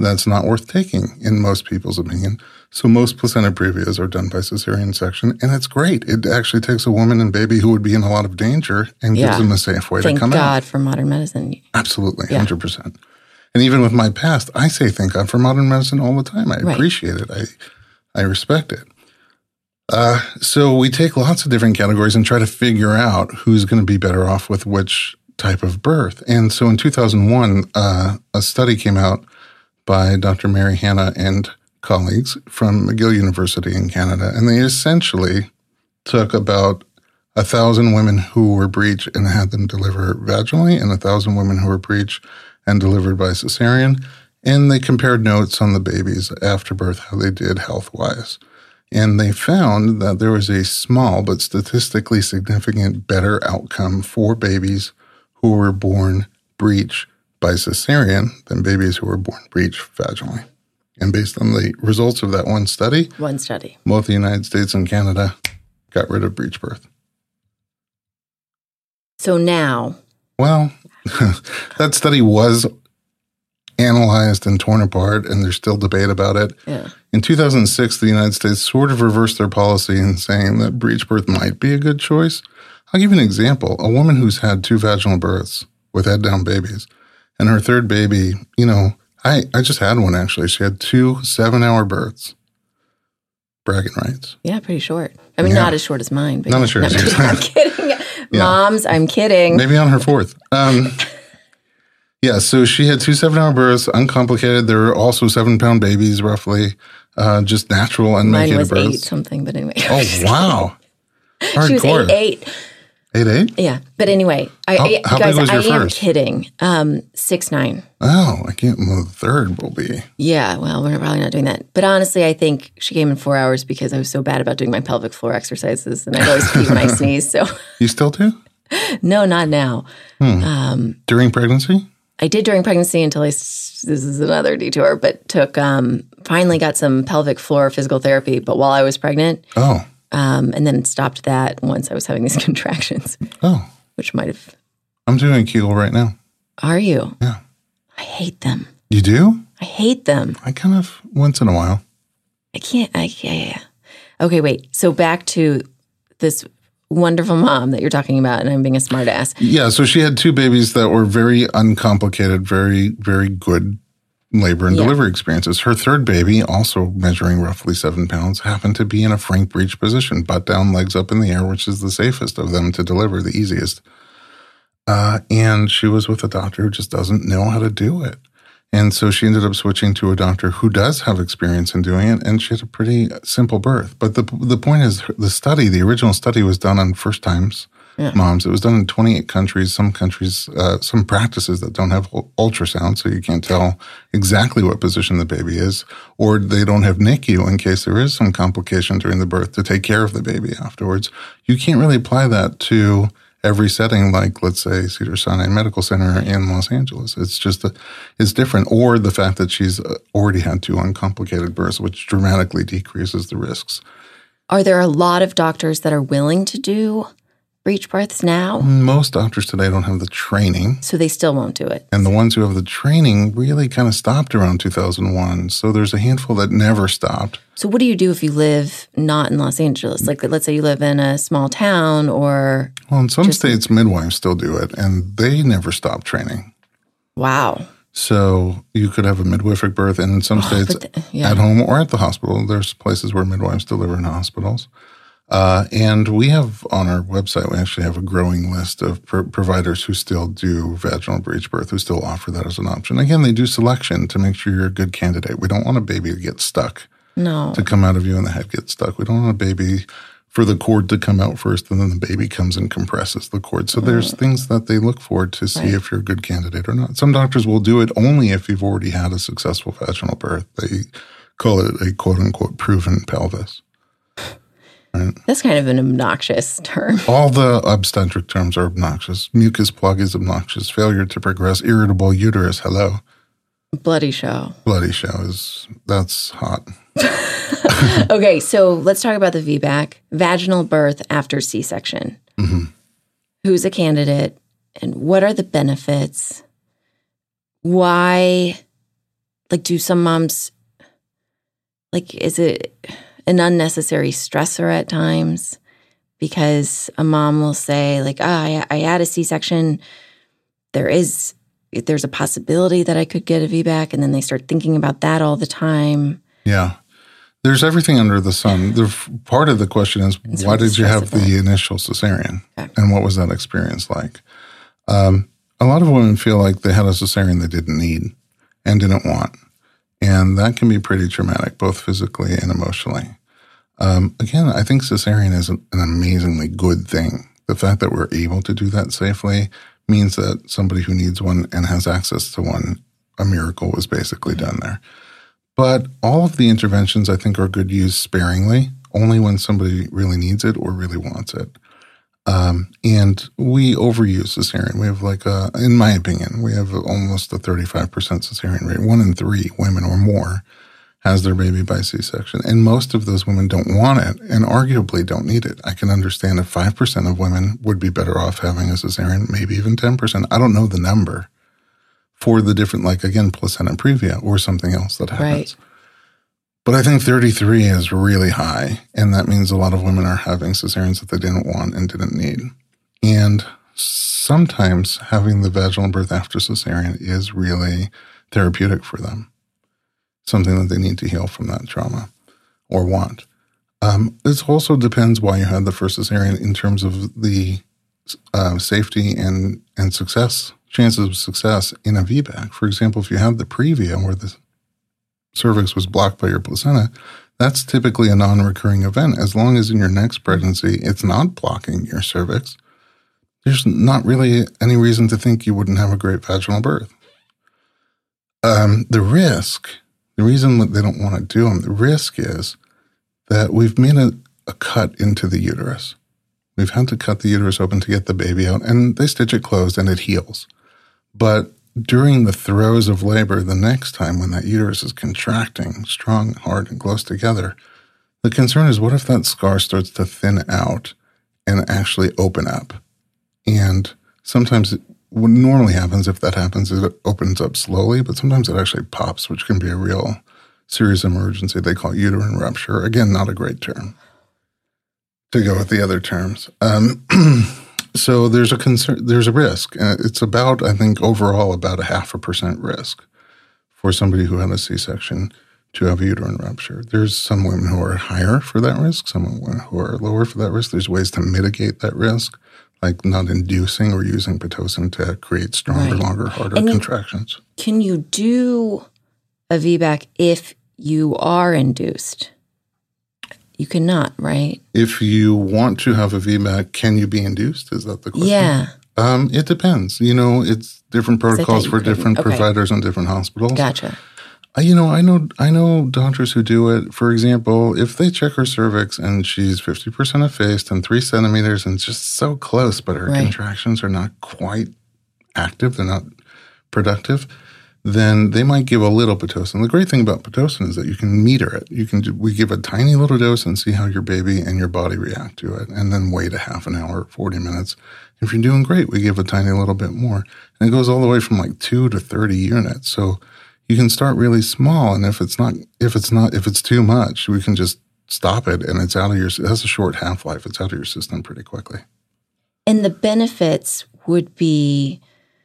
that's not worth taking in most people's opinion. So most placenta previas are done by cesarean section, and it's great. It actually takes a woman and baby who would be in a lot of danger and Yeah. gives them a safe way Thank to come God out. Thank God for modern medicine. Absolutely, Yeah. one hundred percent. And even with my past, I say thank God for modern medicine all the time. I Right. appreciate it. I I respect it. Uh, so we take lots of different categories and try to figure out who's going to be better off with which type of birth. And so in two thousand one, uh, a study came out by Doctor Mary Hanna and colleagues from McGill University in Canada, and they essentially took about a thousand women who were breech and had them deliver vaginally, and a thousand women who were breech and delivered by cesarean, and they compared notes on the babies after birth, how they did health-wise. And they found that there was a small but statistically significant better outcome for babies who were born breech by cesarean than babies who were born breech vaginally. And based on the results of that one study, One study. both the United States and Canada got rid of breech birth. So now, Well, that study was analyzed and torn apart, and there's still debate about it. yeah. In two thousand six, the United States sort of reversed their policy in saying that breech birth might be a good choice. I'll give you an example. A woman who's had two vaginal births with head-down babies, and her third baby, you know, I, I just had one actually. She had two seven-hour births. Bragging rights. Yeah, pretty short. I mean, Yeah. not as short as mine. But Not yeah. as short No, as yours. I'm kidding. Yeah. Moms, I'm kidding. Maybe on her fourth. Um, yeah, so she had two seven-hour births, uncomplicated. There were also seven-pound babies, roughly, uh, just natural, Mine unmedicated was births. eight something, but anyway. Oh, wow. Hardcore. She was eight, eight. Eight, eight? Yeah, but anyway, I, How- I, how guys, big was I your am first? kidding. Um, six nine. Oh, I can't. Well, the third will be. Yeah, well, we're probably not doing that. But honestly, I think she came in four hours because I was so bad about doing my pelvic floor exercises, and I'd always pee when I sneeze. So You still do? no, not now. Um, During pregnancy? I did during pregnancy until I. s- This is another detour, but took um, finally got some pelvic floor physical therapy. But while I was pregnant, Oh, um, and then stopped that once I was having these contractions, oh. which might have. I'm doing a Kegel right now. Are you? Yeah. I hate them. You do? I hate them. I kind of once in a while. I can't. I yeah, yeah. Okay, wait. So back to this wonderful mom that you're talking about, and I'm being a smartass. Yeah, so she had two babies that were very uncomplicated, very, very good labor and Yeah. delivery experiences. Her third baby, also measuring roughly seven pounds, happened to be in a frank breech position, butt down, legs up in the air, which is the safest of them to deliver, the easiest. Uh, and she was with a doctor who just doesn't know how to do it. And so she ended up switching to a doctor who does have experience in doing it, and she had a pretty simple birth. But the the point is, the study, the original study, was done on first times Yeah. moms. It was done in twenty-eight countries. Some countries, uh, some practices that don't have ul- ultrasound, so you can't tell exactly what position the baby is, or they don't have N I C U in case there is some complication during the birth to take care of the baby afterwards. You can't really apply that to every setting, like let's say Cedars-Sinai Medical Center in Los Angeles. It's just a, it's different. Or the fact that she's uh, already had two uncomplicated births, which dramatically decreases the risks. Are there a lot of doctors that are willing to do breech births now? Most doctors today don't have the training, So they still won't do it. and the ones who have the training really kind of stopped around two thousand one. So there's a handful that never stopped. So what do you do if you live not in Los Angeles? Like, let's say you live in a small town, or Well, in some Just- states, midwives still do it, and they never stop training. wow. So you could have a midwifery birth, and in some states, but the- yeah. at home or at the hospital. There's places where midwives deliver in hospitals. Uh, and we have on our website, we actually have a growing list of pro- providers who still do vaginal breech birth, who still offer that as an option. Again, they do selection to make sure you're a good candidate. We don't want a baby to get stuck, No. to come out of you and the head gets stuck. We don't want a baby for the cord to come out first, and then the baby comes and compresses the cord. So there's things that they look for to see Right. if you're a good candidate or not. Some doctors will do it only if you've already had a successful vaginal birth. They call it a quote unquote proven pelvis. That's kind of an obnoxious term. All the obstetric terms are obnoxious. Mucus plug is obnoxious. Failure to progress. Irritable uterus. Hello. Bloody show. Bloody show is, that's hot. Okay, so let's talk about the V BAC, vaginal birth after C-section. Mm-hmm. Who's a candidate, and what are the benefits? Why, like, do some moms, like, is it an unnecessary stressor at times? Because a mom will say, like, oh, I, I had a C-section. There is, there's a possibility that I could get a V BAC. And then they start thinking about that all the time. Yeah. There's everything under the sun. The part of the question is, it's why did you have the initial cesarean? Okay. And what was that experience like? Um, a lot of women feel like they had a cesarean they didn't need and didn't want. And that can be pretty traumatic, both physically and emotionally. Um, again, I think cesarean is an amazingly good thing. The fact that we're able to do that safely means that somebody who needs one and has access to one, a miracle was basically done there. But all of the interventions, I think, are good used sparingly, only when somebody really needs it or really wants it. Um, and we overuse cesarean. We have like a, in my opinion, we have almost a thirty-five percent cesarean rate. One in three women or more has their baby by C-section. And most of those women don't want it and arguably don't need it. I can understand if five percent of women would be better off having a cesarean, maybe even ten percent. I don't know the number for the different, like, again, placenta previa or something else that happens. Right. But I think thirty-three is really high, and that means a lot of women are having cesareans that they didn't want and didn't need. And sometimes having the vaginal birth after cesarean is really therapeutic for them, something that they need to heal from that trauma or want. Um, it also depends why you had the first cesarean in terms of the uh, safety and, and success, chances of success in a V BAC. For example, if you have the previa where the cervix was blocked by your placenta, that's typically a non-recurring event. As long as in your next pregnancy, it's not blocking your cervix, there's not really any reason to think you wouldn't have a great vaginal birth. Um, the risk, the reason that they don't want to do them, the risk is that we've made a, a cut into the uterus. We've had to cut the uterus open to get the baby out, and they stitch it closed and it heals. But during the throes of labor, the next time when that uterus is contracting strong, hard, and close together, the concern is what if that scar starts to thin out and actually open up? And sometimes it, what normally happens if that happens is it opens up slowly, but sometimes it actually pops, which can be a real serious emergency. They call it uterine rupture. Again, not a great term to go with the other terms. Um, So there's a concern, there's a risk. Uh, it's about, I think, overall about a half a percent risk for somebody who had a C-section to have a uterine rupture. There's some women who are higher for that risk, some women who are lower for that risk. There's ways to mitigate that risk, like not inducing or using Pitocin to create stronger, right. longer, harder and contractions. Can you do a V BAC if you are induced? You cannot, right? If you want to have a V BAC, can you be induced? Is that the question? Yeah. Um, it depends. You know, it's different protocols for different okay. providers and different hospitals. Gotcha. Uh, you know, I know I know doctors who do it. For example, if they check her cervix and she's fifty percent effaced and three centimeters and just so close, but her right. contractions are not quite active, they're not productive, then they might give a little Pitocin. The great thing about Pitocin is that you can meter it. You can do, we give a tiny little dose and see how your baby and your body react to it, and then wait a half an hour, forty minutes. If you're doing great, we give a tiny little bit more. And it goes all the way from like two to thirty units. So you can start really small, and if it's not, if it's not, if it's too much, we can just stop it, and it's out of your. It has a short half life. It's out of your system pretty quickly. And the benefits would be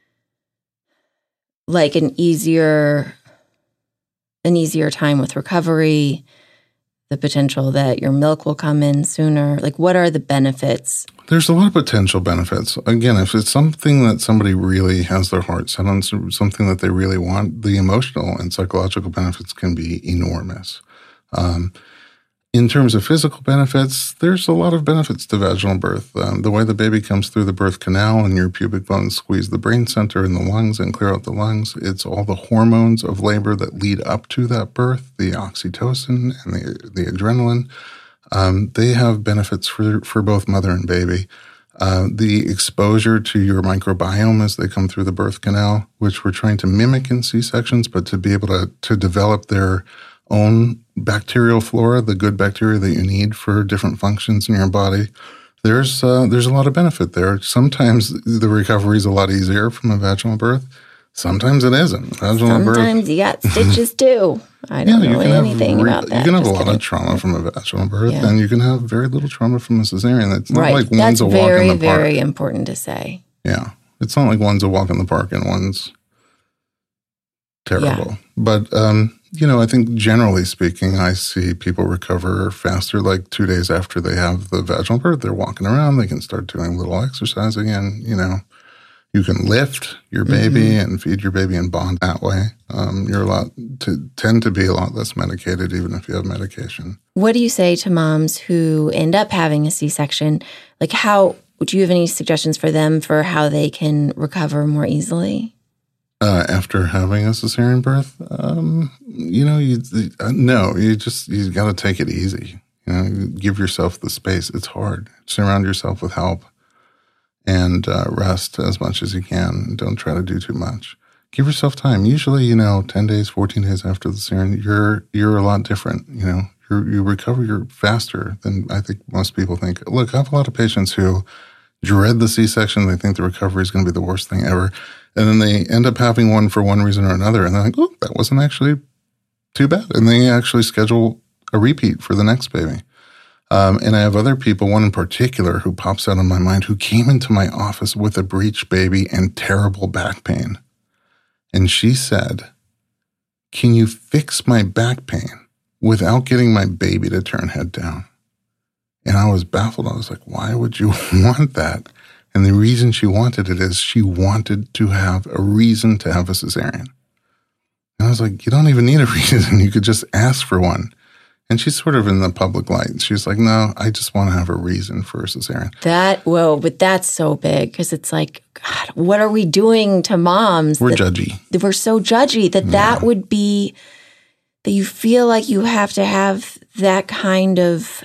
like an easier, an easier time with recovery, the potential that your milk will come in sooner. Like, what are the benefits? There's a lot of potential benefits. Again, if it's something that somebody really has their heart set on, something that they really want, the emotional and psychological benefits can be enormous. Um, in terms of physical benefits, there's a lot of benefits to vaginal birth. Um, the way the baby comes through the birth canal and your pubic bones squeeze the brain center and the lungs and clear out the lungs. It's all the hormones of labor that lead up to that birth, the oxytocin and the, the adrenaline. Um, they have benefits for, for both mother and baby. Uh, the exposure to your microbiome as they come through the birth canal, which we're trying to mimic in C-sections, but to be able to, to develop their own bacterial flora, the good bacteria that you need for different functions in your body. There's uh, there's a lot of benefit there. Sometimes the recovery is a lot easier from a vaginal birth. Sometimes it isn't. Vaginal birth. Sometimes you got stitches too. I don't Yeah, know anything re- about that. You can have Just a lot kidding. of trauma from a vaginal birth, Yeah. and you can have very little trauma from a cesarean. It's not Right. like That's one's a walk very, in the park. very important to say. Yeah. It's not like one's a walk in the park and one's terrible. Yeah. But, um, you know, I think generally speaking, I see people recover faster, like two days after they have the vaginal birth. They're walking around. They can start doing a little exercise again. You know, you can lift your baby mm-hmm. and feed your baby and bond that way. Um, you're a lot to tend to be a lot less medicated, even if you have medication. What do you say to moms who end up having a C-section? Like, how do you have any suggestions for them for how they can recover more easily? Uh, after having a cesarean birth, um, you know, you uh, no, you just you got to take it easy. You know, give yourself the space. It's hard. Surround yourself with help, and uh, rest as much as you can. Don't try to do too much. Give yourself time. Usually, you know, ten days, fourteen days after the cesarean, you're you're a lot different. You know, you you recover you're faster than I think most people think. Look, I have a lot of patients who dread the C-section. They think the recovery is going to be the worst thing ever. And then they end up having one for one reason or another. And they're like, oh, that wasn't actually too bad. And they actually schedule a repeat for the next baby. Um, and I have other people, one in particular who pops out in my mind, who came into my office with a breech baby and terrible back pain. And she said, can you fix my back pain without getting my baby to turn head down? And I was baffled. I was like, why would you want that? And the reason she wanted it is she wanted to have a reason to have a cesarean. And I was like, you don't even need a reason. You could just ask for one. And she's sort of in the public light. She's like, no, I just want to have a reason for a cesarean. That, whoa, but that's so big because it's like, God, what are we doing to moms? We're that, judgy. That we're so judgy that yeah. that would be, that you feel like you have to have that kind of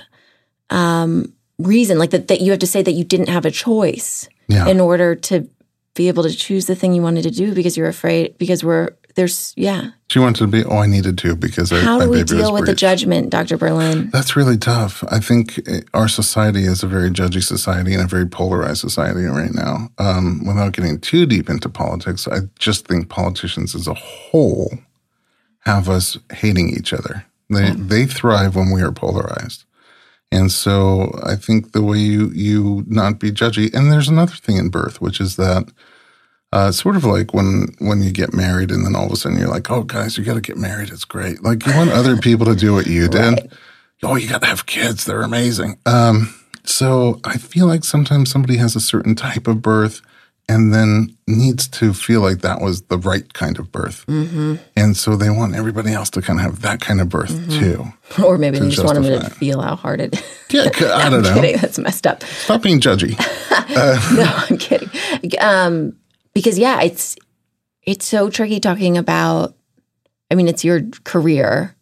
um, reason, like that, that you have to say that you didn't have a choice yeah. in order to be able to choose the thing you wanted to do because you're afraid, because we're, there's, yeah. She wanted to be, oh, I needed to because I, How my do we baby deal was with the judgment, Doctor Berlin? That's really tough. I think our society is a very judgy society and a very polarized society right now. Um, without getting too deep into politics, I just think politicians as a whole have us hating each other. They mm. they thrive when we are polarized. And so I think the way you, you not be judgy, and there's another thing in birth, which is that uh, it's sort of like when, when you get married and then all of a sudden you're like, oh, guys, you got to get married. It's great. Like you want other people to do what you did. Right. Oh, you got to have kids. They're amazing. Um, so I feel like sometimes somebody has a certain type of birth and then needs to feel like that was the right kind of birth. Mm-hmm. And so they want everybody else to kind of have that kind of birth mm-hmm. too. Or maybe they just want them to feel how hard it is. Yeah, I don't I'm know. Kidding. That's messed up. Stop being judgy. uh, no, I'm kidding. Um, because yeah, it's it's so tricky talking about, I mean, it's your career.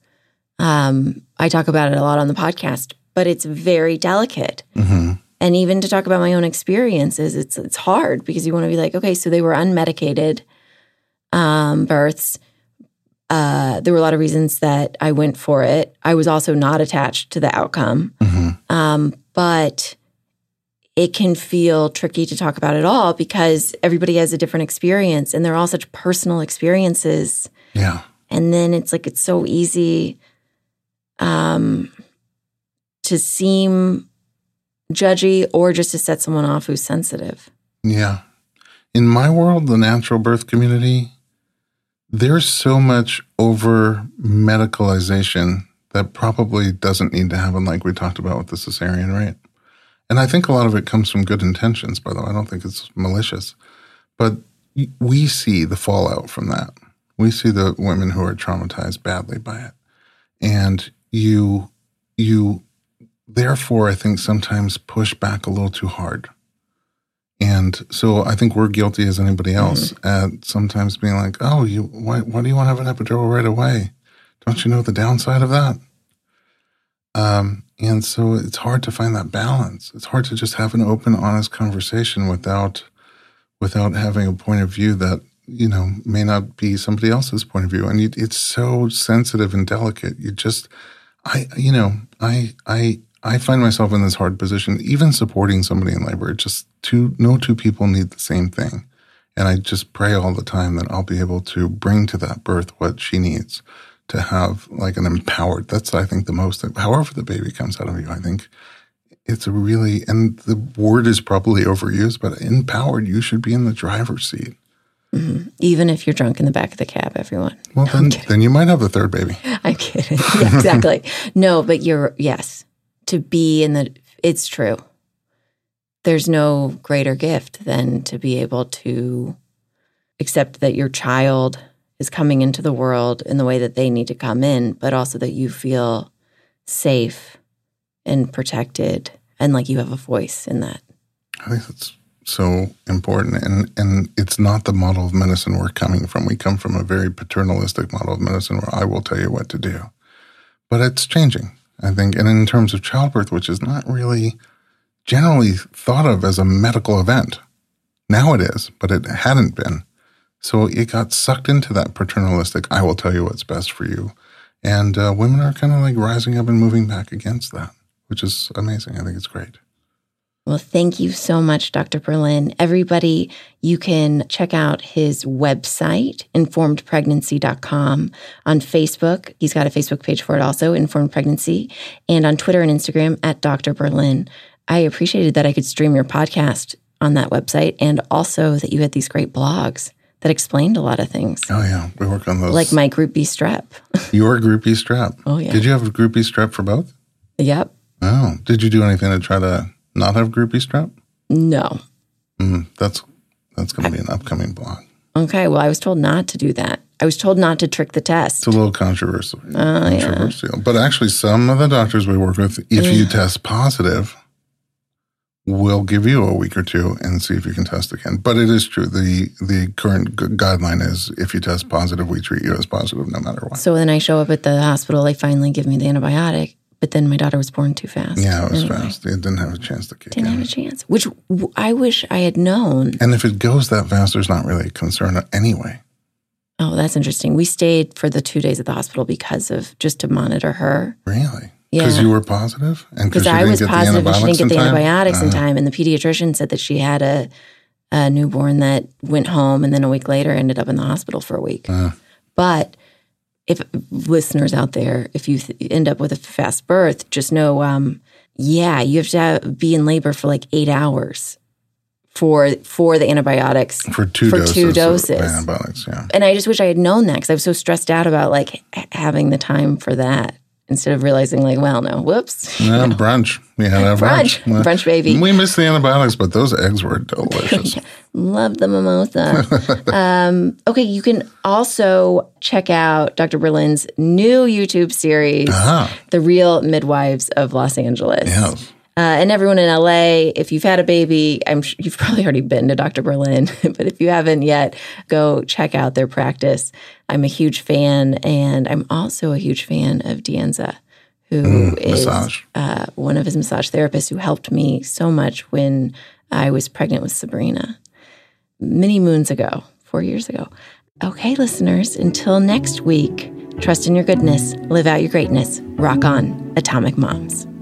Um, I talk about it a lot on the podcast, but it's very delicate. Mm-hmm. And even to talk about my own experiences, it's it's hard because you want to be like, okay, so they were unmedicated um, births. Uh, there were a lot of reasons that I went for it. I was also not attached to the outcome. Mm-hmm. Um, but it can feel tricky to talk about it all because everybody has a different experience and they're all such personal experiences. Yeah. And then it's like it's so easy um, to seem judgy or just to set someone off who's sensitive. Yeah. In my world, the natural birth community, there's so much over medicalization that probably doesn't need to happen like we talked about with the cesarean, right? And I think a lot of it comes from good intentions, by the way. I don't think it's malicious. But we see the fallout from that. We see the women who are traumatized badly by it. And you, you, therefore, I think sometimes push back a little too hard. And so I think we're guilty as anybody else mm-hmm. at sometimes being like, oh, you, why, why do you want to have an epidural right away? Don't you know the downside of that? Um, and so it's hard to find that balance. It's hard to just have an open, honest conversation without, without having a point of view that, you know, may not be somebody else's point of view. And you, it's so sensitive and delicate. You just, I, you know, I, I, I find myself in this hard position, even supporting somebody in labor. Just two, no two people need the same thing. And I just pray all the time that I'll be able to bring to that birth what she needs to have like an empowered, that's, I think, the most, however the baby comes out of you, I think it's a really, and the word is probably overused, but empowered, you should be in the driver's seat. Mm-hmm. Even if you're drunk in the back of the cab, everyone. Well, then, then you might have the third baby. I'm kidding. Yeah, exactly. No, but you're, yes, to be in the, it's true. There's no greater gift than to be able to accept that your child is coming into the world in the way that they need to come in, but also that you feel safe and protected and like you have a voice in that. I think that's so important. And and it's not the model of medicine we're coming from. We come from a very paternalistic model of medicine where I will tell you what to do. But it's changing, I think. And in terms of childbirth, which is not really generally thought of as a medical event. Now it is, but it hadn't been. So it got sucked into that paternalistic, I will tell you what's best for you. And uh, women are kind of like rising up and moving back against that, which is amazing. I think it's great. Well, thank you so much, Doctor Berlin. Everybody, you can check out his website, informed pregnancy dot com. On Facebook, he's got a Facebook page for it also, Informed Pregnancy, and on Twitter and Instagram at Doctor Berlin. I appreciated that I could stream your podcast on that website and also that you had these great blogs that explained a lot of things. Oh, yeah. We work on those. Like my Group B strep. Your Group B strep. Oh, yeah. Did you have a Group B strep for both? Yep. Oh. Did you do anything to try to not have Group B strep? No. Mm, that's that's going to be an upcoming blog. Okay. Well, I was told not to do that. I was told not to trick the test. It's a little controversial. Oh, controversial. Yeah. But actually, some of the doctors we work with, if yeah. you test positive, will give you a week or two and see if you can test again. But it is true. The the current gu- guideline is if you test positive, we treat you as positive no matter what. So then I show up at the hospital, they finally give me the antibiotic, but then my daughter was born too fast. Yeah, it was anyway. fast. It didn't have a chance to kick Didn't in. have a chance, which w- I wish I had known. And if it goes that fast, there's not really a concern anyway. Oh, that's interesting. We stayed for the two days at the hospital because of, just to monitor her. Really? Yeah. Because you were positive? And Because you I didn't was get the positive and she didn't get the in time? antibiotics in Uh-huh. time. And the pediatrician said that she had a, a newborn that went home and then a week later ended up in the hospital for a week. Uh, But if listeners out there, if you th- end up with a fast birth, just know, um, yeah, you have to have, be in labor for like eight hours for for the antibiotics. for two For doses, two of doses. antibiotics, yeah. And I just wish I had known that because I was so stressed out about like h- having the time for that instead of realizing like, well, no, whoops. Yeah, brunch. We had our Brunch. brunch. Brunch, baby. We missed the antibiotics, but those eggs were delicious. Love the mimosa. um, okay, you can also check out Doctor Berlin's new YouTube series, Ah. The Real Midwives of Los Angeles. Yes. Uh, and everyone in L A, if you've had a baby, I'm sure you've probably already been to Doctor Berlin, but if you haven't yet, go check out their practice. I'm a huge fan, and I'm also a huge fan of Dianza, who Mm, is massage. uh, one of his massage therapists who helped me so much when I was pregnant with Sabrina many moons ago, four years ago. Okay, listeners, until next week, trust in your goodness, live out your greatness, rock on, Atomic Moms.